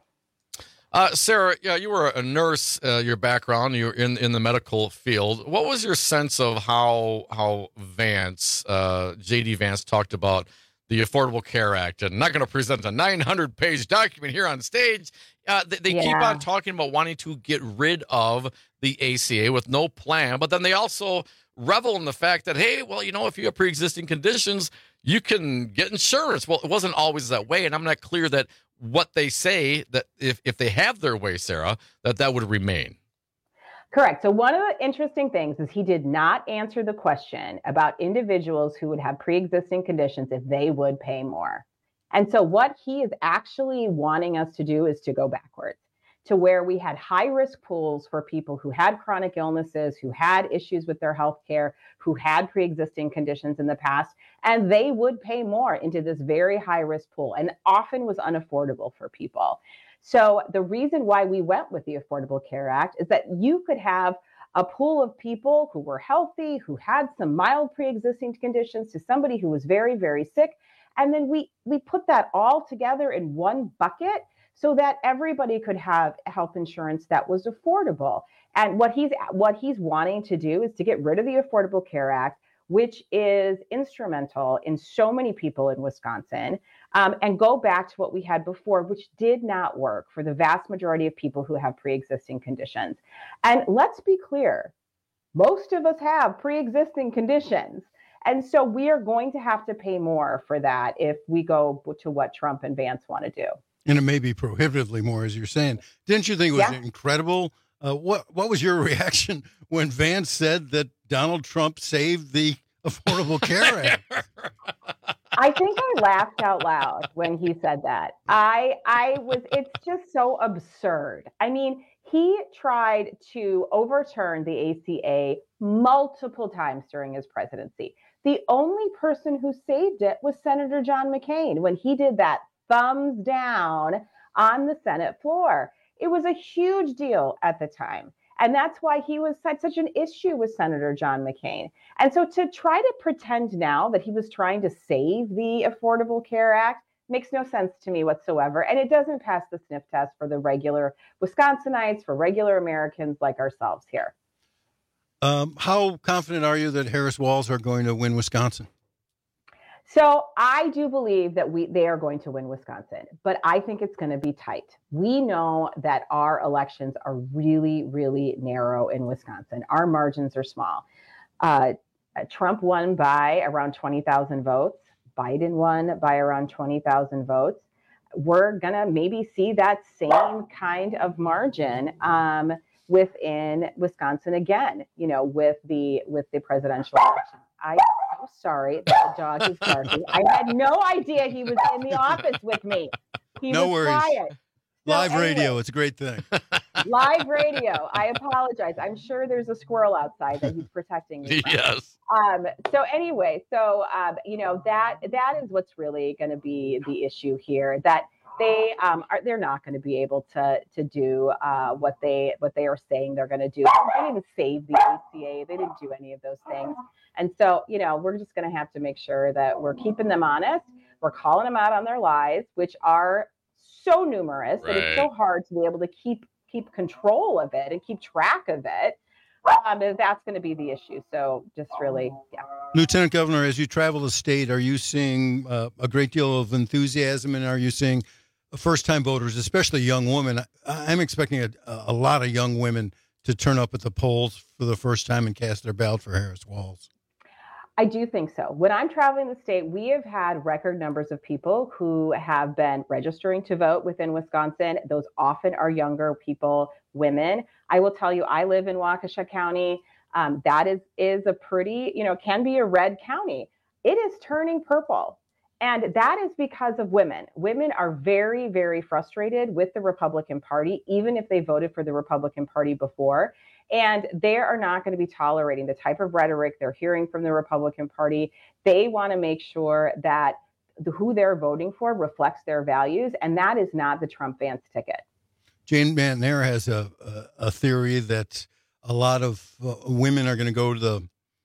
Uh, Sarah, yeah, you were a nurse, uh, your background, you're in, in the medical field. What was your sense of how, how Vance, uh, J D Vance talked about the Affordable Care Act? And I'm not going to present a nine hundred page document here on stage. Uh, they they yeah. keep on talking about wanting to get rid of the A C A with no plan, but then they also revel in the fact that, hey, well, you know, if you have pre-existing conditions, you can get insurance. Well, it wasn't always that way, and I'm not clear that what they say, that if, if they have their way, Sarah, that that would remain. Correct. So one of the interesting things is he did not answer the question about individuals who would have pre-existing conditions if they would pay more. And so what he is actually wanting us to do is to go backwards to where we had high-risk pools for people who had chronic illnesses, who had issues with their health care, who had pre-existing conditions in the past, and they would pay more into this very high-risk pool and often was unaffordable for people. So the reason why we went with the Affordable Care Act is that you could have a pool of people who were healthy, who had some mild pre-existing conditions, to somebody who was very, very sick. And then we we put that all together in one bucket so that everybody could have health insurance that was affordable. And what he's what he's wanting to do is to get rid of the Affordable Care Act, which is instrumental in so many people in Wisconsin, um, and go back to what we had before, which did not work for the vast majority of people who have pre-existing conditions. And let's be clear, most of us have pre-existing conditions. And so we are going to have to pay more for that if we go to what Trump and Vance want to do. And it may be prohibitively more, as you're saying. Didn't you think it was yeah. incredible? Uh, what what was your reaction when Vance said that Donald Trump saved the Affordable Care Act? I think I laughed out loud when he said that. I I was, it's just so absurd. I mean, he tried to overturn the A C A multiple times during his presidency. The only person who saved it was Senator John McCain when he did that thumbs down on the Senate floor. It was a huge deal at the time. And that's why he was such, such an issue with Senator John McCain. And so to try to pretend now that he was trying to save the Affordable Care Act makes no sense to me whatsoever. And it doesn't pass the sniff test for the regular Wisconsinites, for regular Americans like ourselves here. Um, how confident are you that Harris Walz are going to win Wisconsin? So I do believe that we they are going to win Wisconsin, but I think it's going to be tight. We know that our elections are really, really narrow in Wisconsin. Our margins are small. Uh, Trump won by around twenty thousand votes. Biden won by around twenty thousand votes. We're going to maybe see that same kind of margin um, within Wisconsin again, you know, with the with the presidential election. I'm so sorry that the dog is barking. I had no idea he was in the office with me. He no was worries. quiet. Live so anyway, radio, it's a great thing. Live radio. I apologize. I'm sure there's a squirrel outside that he's protecting me from. Yes. Um, so anyway, so um, you know that that is what's really going to be the issue here. That they um, are they're not going to be able to to do uh, what they what they are saying they're going to do. They didn't save the A C A. They didn't do any of those things. And so you know we're just going to have to make sure that we're keeping them honest. We're calling them out on their lies, which are so numerous Right. that it's so hard to be able to keep keep control of it and keep track of it. Um, that's going to be the issue. So just really, yeah. Lieutenant Governor, as you travel the state, are you seeing uh, a great deal of enthusiasm, and are you seeing first-time voters, especially young women? I- I'm expecting a, a lot of young women to turn up at the polls for the first time and cast their ballot for Harris Walz. I do think so. When I'm traveling the state, we have had record numbers of people who have been registering to vote within Wisconsin. Those often are younger people, women. I will tell you, I live in Waukesha County. Um, that is is a pretty, you know, can be a red county. It is turning purple. And that is because of women. Women are very, very frustrated with the Republican Party, even if they voted for the Republican Party before. And they are not going to be tolerating the type of rhetoric they're hearing from the Republican Party. They want to make sure that the, who they're voting for reflects their values. And that is not the Trump-Vance ticket. Jane McNair has a, a, a theory that a lot of uh, women are going to go to the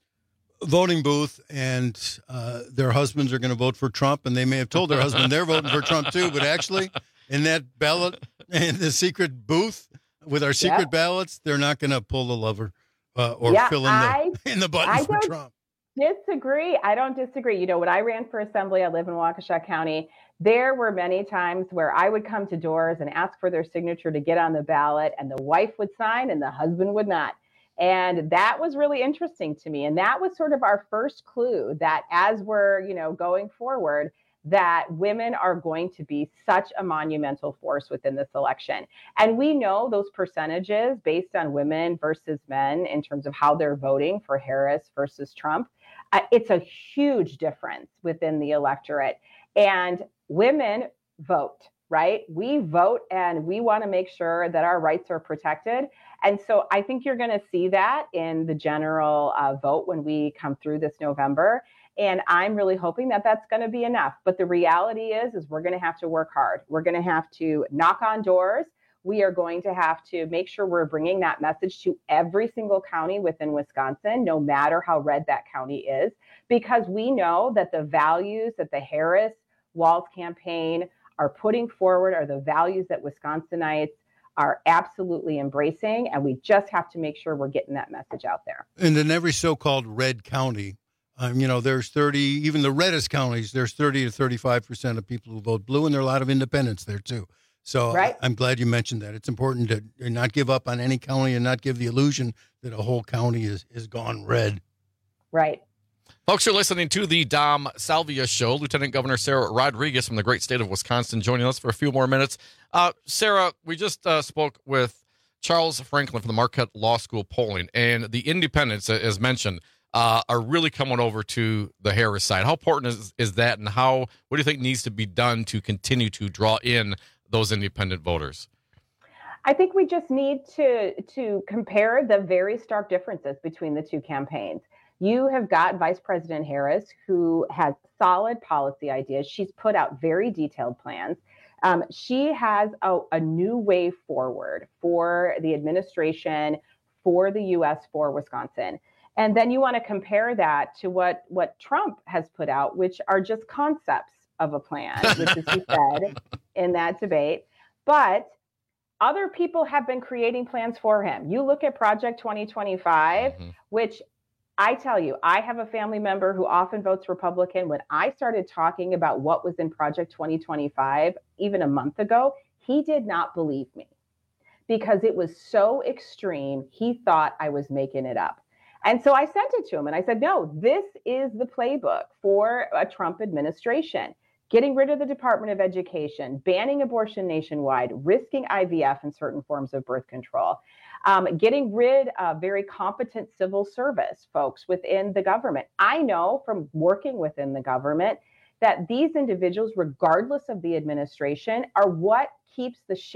voting booth and uh, their husbands are going to vote for Trump. And they may have told their husband they're voting for Trump too. But actually, in that ballot, in the secret booth, with our secret Yep. ballots, they're not going to pull the lever uh, or Yeah, fill in the I- in the button I for don't Trump. Disagree. I don't disagree. You know, when I ran for assembly, I live in Waukesha County. There were many times where I would come to doors and ask for their signature to get on the ballot, and the wife would sign and the husband would not. And that was really interesting to me. And that was sort of our first clue that as we're, you know, going forward, that women are going to be such a monumental force within this election. And we know those percentages based on women versus men in terms of how they're voting for Harris versus Trump. Uh, it's a huge difference within the electorate. And women vote, right? We vote and we want to make sure that our rights are protected. And so I think you're going to see that in the general uh, vote when we come through this November. And I'm really hoping that that's going to be enough. But the reality is, is we're going to have to work hard. We're going to have to knock on doors. We are going to have to make sure we're bringing that message to every single county within Wisconsin, no matter how red that county is, because we know that the values that the Harris Walz campaign are putting forward are the values that Wisconsinites are absolutely embracing. And we just have to make sure we're getting that message out there. And in every so-called red county, um, you know, there's thirty, even the reddest counties, there's thirty to thirty-five percent of people who vote blue, and there are a lot of independents there too. So right. I, I'm glad you mentioned that. It's important to not give up on any county and not give the illusion that a whole county is, is gone red. Right. Folks, you're listening to the Dom Salvia Show. Lieutenant Governor Sarah Rodriguez from the great state of Wisconsin joining us for a few more minutes. Uh, Sarah, we just uh, spoke with Charles Franklin from the Marquette Law School polling, and the independents, as mentioned, uh, are really coming over to the Harris side. How important is, is that, and how what do you think needs to be done to continue to draw in those independent voters? I think we just need to to compare the very stark differences between the two campaigns. You have got Vice President Harris, who has solid policy ideas. She's put out very detailed plans. Um, she has a, a new way forward for the administration, for the U S, for Wisconsin. And then you want to compare that to what, what Trump has put out, which are just concepts of a plan, which is he said in that debate. But other people have been creating plans for him. You look at Project twenty twenty-five, mm-hmm. which I tell you, I have a family member who often votes Republican. When I started talking about what was in Project twenty twenty-five, even a month ago, he did not believe me because it was so extreme. He thought I was making it up. And so I sent it to him and I said, no, this is the playbook for a Trump administration. Getting rid of the Department of Education, banning abortion nationwide, risking I V F and certain forms of birth control, um, getting rid of very competent civil service folks within the government. I know from working within the government that these individuals, regardless of the administration, are what keeps the ship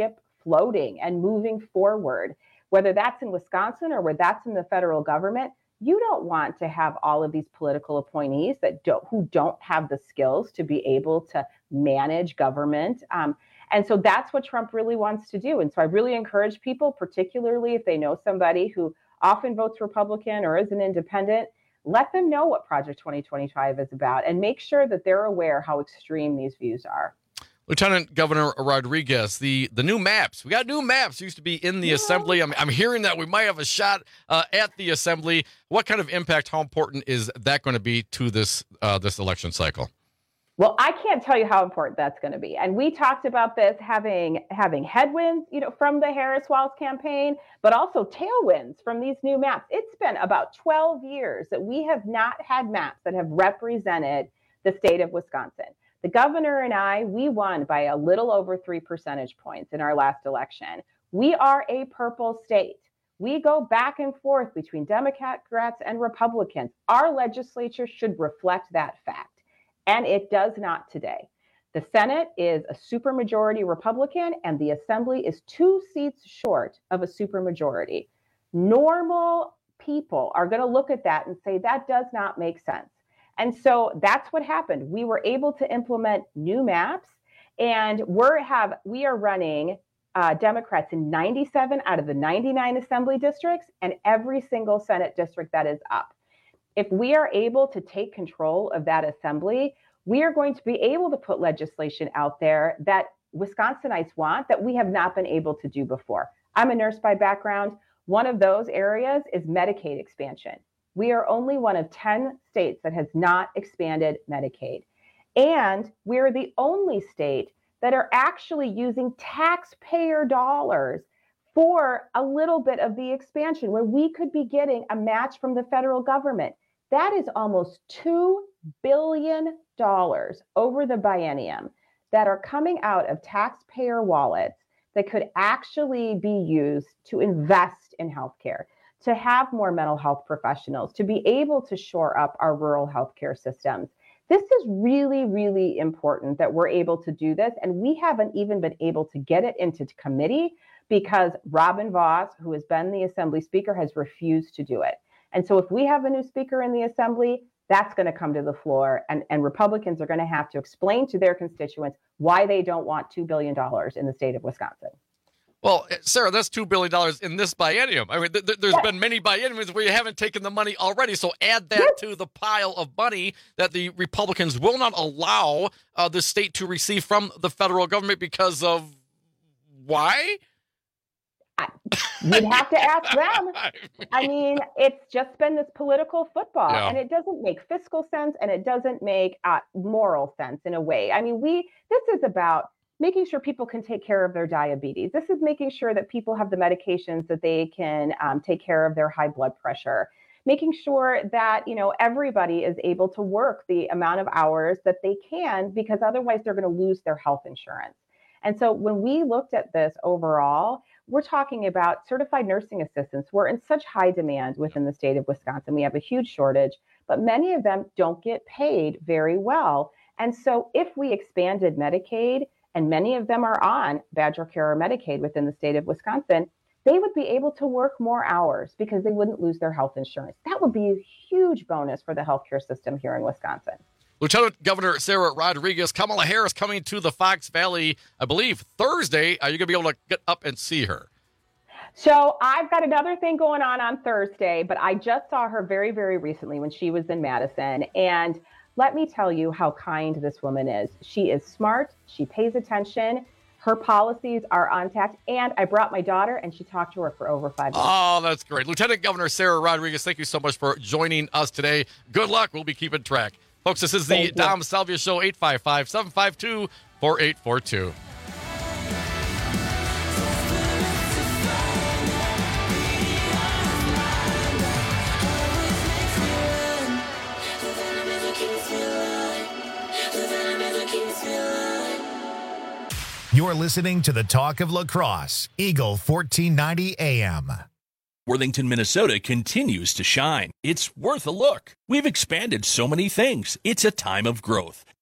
floating and moving forward, whether that's in Wisconsin or whether that's in the federal government. You don't want to have all of these political appointees that don't, who don't have the skills to be able to manage government. Um, and so that's what Trump really wants to do. And so I really encourage people, particularly if they know somebody who often votes Republican or is an independent, let them know what Project twenty twenty-five is about and make sure that they're aware how extreme these views are. Lieutenant Governor Rodriguez, the, the new maps. We got new maps. Used to be in the yeah. assembly. I'm, I'm hearing that we might have a shot uh, at the assembly. What kind of impact, how important is that going to be to this uh, this election cycle? Well, I can't tell you how important that's going to be. And we talked about this having having headwinds, you know, from the Harris-Walz campaign, but also tailwinds from these new maps. It's been about twelve years that we have not had maps that have represented the state of Wisconsin. The governor and I, we won by a little over three percentage points in our last election. We are a purple state. We go back and forth between Democrats and Republicans. Our legislature should reflect that fact, and it does not today. The Senate is a supermajority Republican, and the Assembly is two seats short of a supermajority. Normal people are going to look at that and say that does not make sense. And so that's what happened. We were able to implement new maps, and we're have we are running uh, Democrats in ninety-seven out of the ninety-nine assembly districts and every single Senate district that is up. If we are able to take control of that assembly, we are going to be able to put legislation out there that Wisconsinites want that we have not been able to do before. I'm a nurse by background. One of those areas is Medicaid expansion. We are only one of ten states that has not expanded Medicaid. And we're the only state that are actually using taxpayer dollars for a little bit of the expansion when we could be getting a match from the federal government. That is almost two billion dollars over the biennium that are coming out of taxpayer wallets that could actually be used to invest in healthcare, to have more mental health professionals, to be able to shore up our rural healthcare systems. This is really, really important that we're able to do this. And we haven't even been able to get it into committee because Robin Vos, who has been the Assembly Speaker, has refused to do it. And so if we have a new speaker in the Assembly, that's going to come to the floor. And, and Republicans are going to have to explain to their constituents why they don't want two billion dollars in the state of Wisconsin. Well, Sarah, that's two billion dollars in this biennium. I mean, th- th- there's yes. been many bienniums where you haven't taken the money already. So add that yes. to the pile of money that the Republicans will not allow uh, the state to receive from the federal government because of why? I, you'd have to ask them. I mean, it's just been this political football, yeah. and it doesn't make fiscal sense, and it doesn't make uh, moral sense in a way. I mean, we this is about making sure people can take care of their diabetes. This is making sure that people have the medications that they can um, take care of their high blood pressure, making sure that, you know, everybody is able to work the amount of hours that they can, because otherwise they're going to lose their health insurance. And so when we looked at this overall, we're talking about certified nursing assistants. We're in such high demand within the state of Wisconsin. We have a huge shortage, but many of them don't get paid very well. And so if we expanded Medicaid, and many of them are on Badger Care or Medicaid within the state of Wisconsin, they would be able to work more hours because they wouldn't lose their health insurance. That would be a huge bonus for the healthcare system here in Wisconsin. Lieutenant Governor Sarah Rodriguez, Kamala Harris coming to the Fox Valley, I believe, Thursday. Are you going to be able to get up and see her? So I've got another thing going on on Thursday, but I just saw her very, very recently when she was in Madison. And let me tell you how kind this woman is. She is smart. She pays attention. Her policies are on tact. And I brought my daughter, and she talked to her for over five minutes. Oh, that's great. Lieutenant Governor Sarah Rodriguez, thank you so much for joining us today. Good luck. We'll be keeping track. Folks, this is the Dom Salvia Show, eight five five, seven five two, four eight four two. You're listening to the Talk of La Crosse, Eagle fourteen ninety A M. Worthington, Minnesota continues to shine. It's worth a look. We've expanded so many things. It's a time of growth.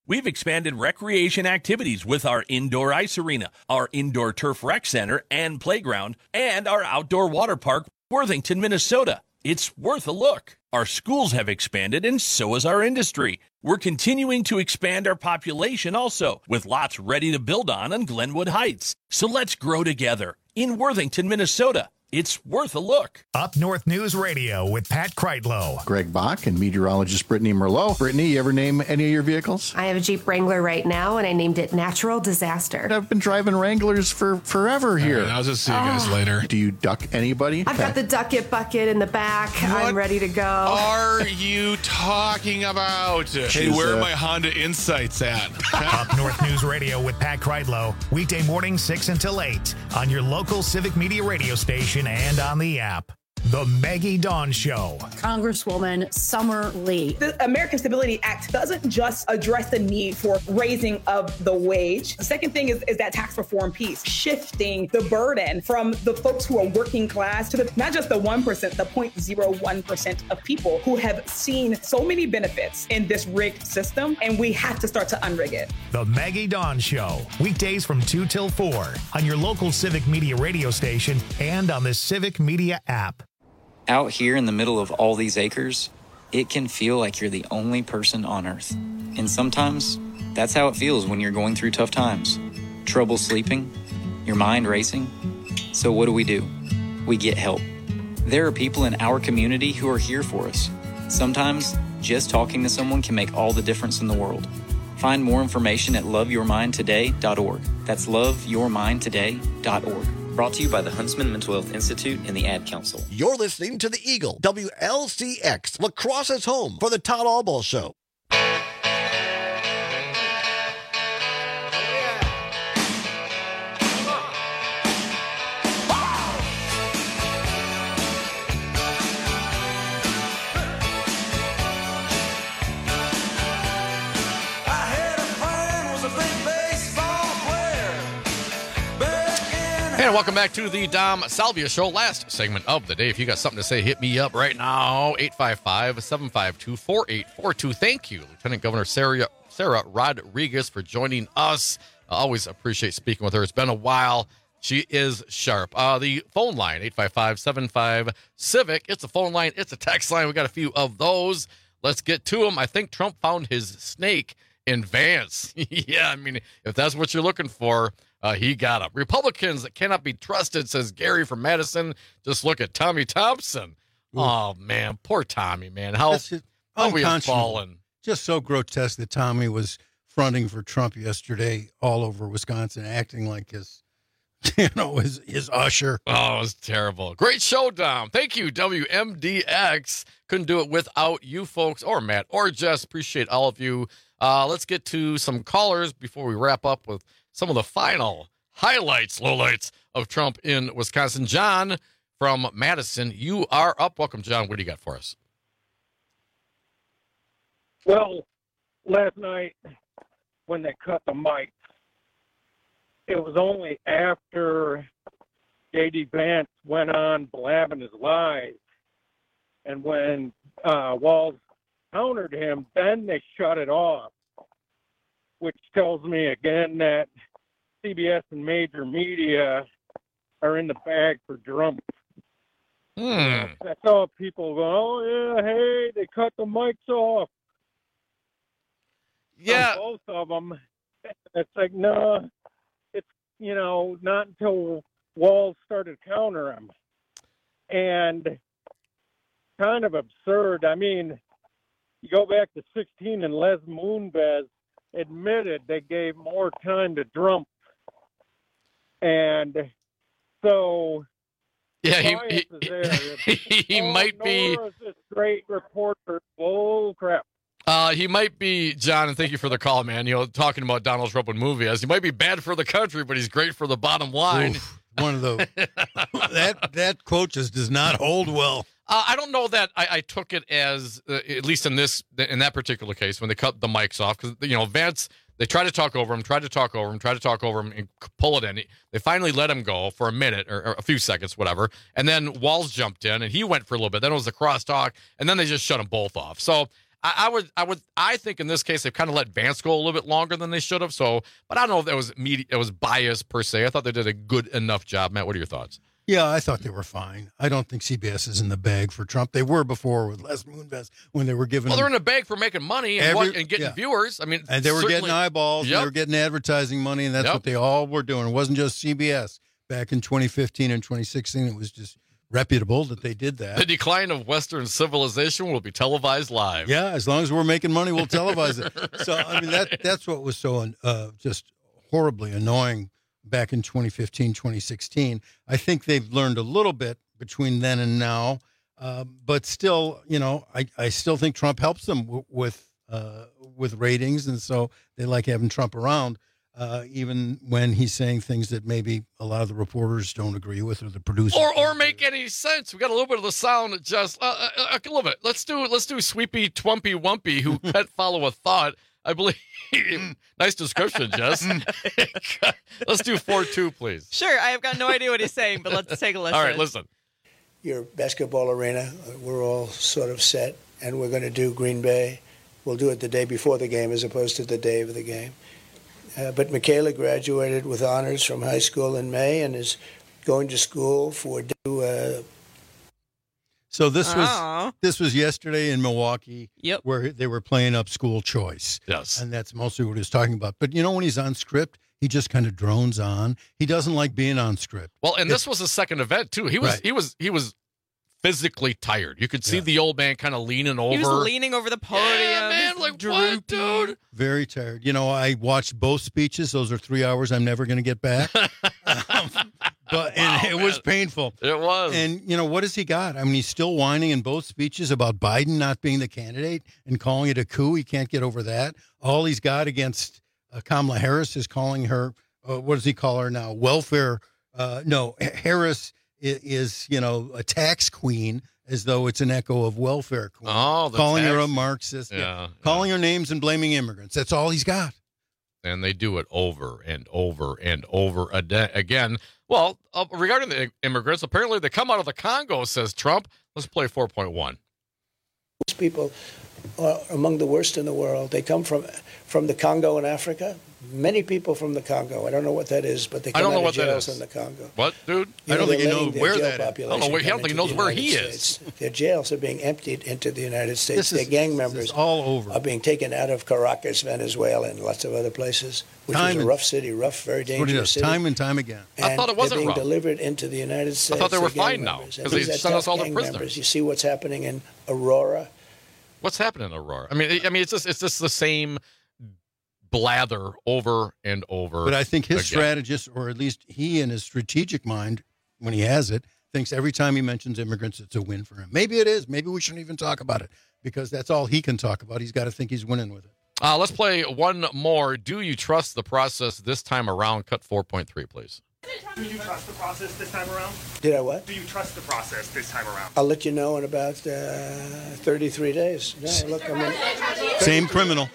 We've expanded recreation activities with our indoor ice arena, our indoor turf rec center and playground, and our outdoor water park, Worthington, Minnesota. It's worth a look. Our schools have expanded, and so has our industry. We're continuing to expand our population also, with lots ready to build on on Glenwood Heights. So let's grow together in Worthington, Minnesota. It's worth a look. Up North News Radio with Pat Kreitlow, Greg Bach, and meteorologist Brittany Merlot. Brittany, you ever name any of your vehicles? I have a Jeep Wrangler right now, and I named it Natural Disaster. I've been driving Wranglers for forever here. Right, I'll just see you guys Oh. later. Do you duck anybody? I've got the duck it bucket in the back. I'm ready to go. Are you talking about? Hey, She's, where uh, are my Honda Insights at? Up North News Radio with Pat Kreitlow, weekday morning six until eight on your local Civic Media radio station and on the app. The Maggie Dawn Show. Congresswoman Summer Lee. The American Stability Act doesn't just address the need for raising of the wage. The second thing is, is that tax reform piece, shifting the burden from the folks who are working class to the, not just the one percent, the zero point zero one percent of people who have seen so many benefits in this rigged system, and we have to start to unrig it. The Maggie Dawn Show, weekdays from two till four on your local Civic Media radio station and on the Civic Media app. Out here in the middle of all these acres, it can feel like you're the only person on Earth. And sometimes, that's how it feels when you're going through tough times. Trouble sleeping, your mind racing. So what do we do? We get help. There are people in our community who are here for us. Sometimes, just talking to someone can make all the difference in the world. Find more information at love your mind today dot org. That's love your mind today dot org. Brought to you by the Huntsman Mental Health Institute and the Ad Council. You're listening to the Eagle, W L C X, Lacrosse's home for the Todd Allball Show. And welcome back to the Dom Salvia Show, last segment of the day. If you got something to say, hit me up right now, eight five five, seven five two, four eight four two. Thank you, Lieutenant Governor Sarah, Sarah Rodriguez, for joining us. I always appreciate speaking with her. It's been a while. She is sharp. Uh, the phone line, eight five five, seven five, CIVIC. It's a phone line. It's a text line. We got a few of those. Let's get to them. I think Trump found his snake in Vance. Yeah, I mean, if that's what you're looking for, Uh, he got him. Republicans that cannot be trusted, says Gary from Madison. Just look at Tommy Thompson. Ooh. Oh, man. Poor Tommy, man. How, how we have fallen. Just so grotesque that Tommy was fronting for Trump yesterday all over Wisconsin, acting like his, you know, his, his usher. Oh, it was terrible. Great show, Dom. Thank you, W M D X. Couldn't do it without you folks or Matt or Jess. Appreciate all of you. Uh, let's get to some callers before we wrap up with some of the final highlights, lowlights of Trump in Wisconsin. John from Madison, you are up. Welcome, John. What do you got for us? Well, last night when they cut the mics, it was only after J D Vance went on blabbing his lies, and when uh, Walz countered him, then they shut it off, which tells me again that C B S and major media are in the bag for Trump. Hmm. That's all people go, oh, yeah, hey, they cut the mics off. Yeah. On both of them. It's like, no, it's, you know, not until Walz started countering him. And kind of absurd. I mean, you go back to sixteen and Les Moonves admitted they gave more time to Trump. And so, yeah, he he, he, he oh, might be this great reporter. Oh crap! Uh, he might be, John, and thank you for the call, man. You know, talking about Donald Trump and movies, he might be bad for the country, but he's great for the bottom line. Oof, one of those that that quote just does not hold well. Uh, I don't know that I, I took it as, uh, at least in this, in that particular case, when they cut the mics off, because, you know, Vance, they tried to talk over him, tried to talk over him, tried to talk over him and pull it in. They finally let him go for a minute or, or a few seconds, whatever. And then Walz jumped in and he went for a little bit. Then it was the crosstalk, and then they just shut them both off. So I, I would, I would, I think in this case they've kind of let Vance go a little bit longer than they should have. So, but I don't know if that was media, it was bias per se. I thought they did a good enough job. Matt, what are your thoughts? Yeah, I thought they were fine. I don't think C B S is in the bag for Trump. They were before with Les Moonves when they were giving. Well, him they're in the bag for making money and, every, what, and getting yeah. viewers. I mean, and they were certainly, getting eyeballs. Yep. And they were getting advertising money, and that's Yep. what they all were doing. It wasn't just C B S back in twenty fifteen and twenty sixteen. It was just reputable that they did that. The decline of Western civilization will be televised live. Yeah, as long as we're making money, we'll televise it. So I mean, that that's what was so uh, just horribly annoying back in twenty fifteen, twenty sixteen. I think they've learned a little bit between then and now, uh, but still, you know, I, I still think Trump helps them w- with uh, with ratings, and so they like having Trump around, uh, even when he's saying things that maybe a lot of the reporters don't agree with or the producers. Or or make any sense. We got a little bit of the sound that just uh, uh, a little bit. Let's do let's do Sweepy Twompy Wumpy who can't follow a thought. I believe. Nice description, Jess. Let's do four two, please. Sure, I have got no idea what he's saying, but let's take a listen. All right, listen. Your basketball arena, we're all sort of set, and we're going to do Green Bay. We'll do it the day before the game as opposed to the day of the game. Uh, but Michaela graduated with honors from high school in May and is going to school for uh, So this was Oh. this was yesterday in Milwaukee, Yep. where they were playing up school choice. Yes. And that's mostly what he was talking about. But you know, when he's on script, he just kind of drones on. He doesn't like being on script. Well, and this was his second event too. He was Right. he was he was physically tired. You could see Yeah. the old man kind of leaning over. He was leaning over the podium. Yeah, man, like what, dude? Very tired. You know, I watched both speeches. Those are three hours I'm never going to get back. um, but and Wow, it was man. painful. It was. And you know, what has he got? I mean, he's still whining in both speeches about Biden not being the candidate and calling it a coup. He can't get over that. All he's got against uh, Kamala Harris is calling her, uh, what does he call her now? Welfare. Uh, no, Harris is, is, you know, a tax queen, as though it's an echo of welfare queen. Oh, the calling her tax- a Marxist. Yeah, yeah. Calling her names and blaming immigrants. That's all he's got. And they do it over and over and over ad- again. Well, uh, regarding the immigrants, apparently they come out of the Congo, says Trump. Let's play four point one. These people are among the worst in the world. They come from from the Congo in Africa. Many people from the Congo. I don't know what that is, but they I come don't know out what of that jails is. in the Congo. What, dude? I don't they're think he letting knows their where jail that is. population I don't know, he- I don't come think he into knows the where United he is. States. Their jails are being emptied into the United States. This is- Their gang this members is all over. are being taken out of Caracas, Venezuela, and lots of other places, which Time is a and- rough city, rough, very That's what he dangerous does, city. time and time again. And I thought it wasn't they're being rough. delivered into the United States. thought they were They're gang fine now, members. 'cause And they these are sent us tough all the gang prisoners. members. You see what's happening in Aurora. What's happening in Aurora? I mean, I mean, it's just it's just the same blather over and over. But I think his again. strategist, or at least he in his strategic mind, when he has it, thinks every time he mentions immigrants, it's a win for him. Maybe it is. Maybe we shouldn't even talk about it because that's all he can talk about. He's got to think he's winning with it. Uh, let's play one more. Do you trust the process this time around? Cut four point three, please. Do you trust the process this time around? Did I what? Do you trust the process this time around? I'll let you know in about uh, thirty-three days. No, look, I'm in. Same criminal.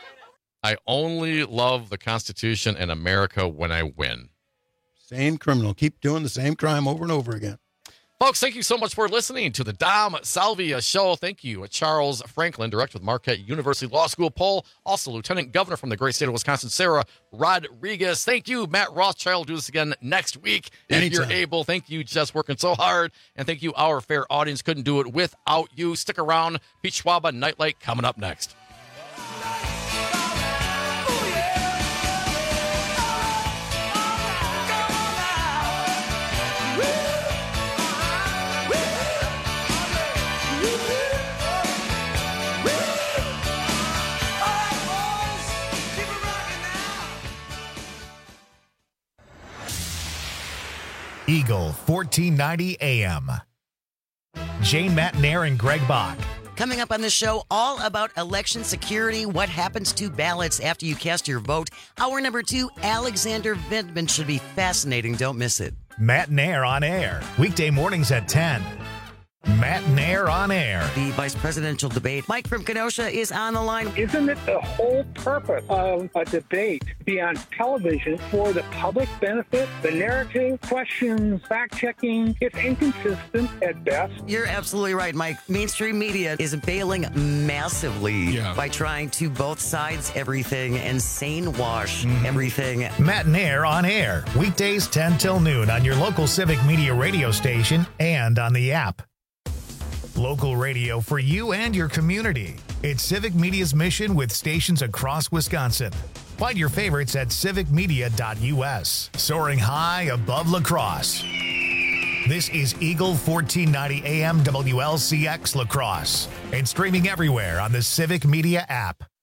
I only love the Constitution and America when I win. Same criminal. Keep doing the same crime over and over again. Folks, thank you so much for listening to the Dom Salvia Show. Thank you, Charles Franklin, direct with Marquette University Law School poll. Also, Lieutenant Governor from the great state of Wisconsin, Sarah Rodriguez. Thank you, Matt Rothschild. Do this again next week if Anytime. you're able. Thank you, Jess, working so hard. And thank you, our fair audience. Couldn't do it without you. Stick around. Pete Schwaba, Nightlight, coming up next. Eagle fourteen ninety A M. Jane Matnair and Greg Bach. Coming up on the show, all about election security, what happens to ballots after you cast your vote. Hour number two, Alexander Vindman should be fascinating. Don't miss it. Matt Nair on air. Weekday mornings at ten. Matt Nair on air. The vice presidential debate. Mike from Kenosha is on the line. Isn't it the whole purpose of a debate to be on television for the public benefit? The narrative, questions, fact-checking, it's inconsistent at best. You're absolutely right, Mike. Mainstream media is bailing massively Yeah. by trying to both sides everything and sane wash mm-hmm. everything. Matt Nair on air. Weekdays ten till noon on your local Civic Media radio station and on the app. Local radio for you and your community. It's Civic Media's mission with stations across Wisconsin. Find your favorites at civic media dot u s. Soaring high above La Crosse. This is Eagle fourteen ninety A M W L C X La Crosse and streaming everywhere on the Civic Media app.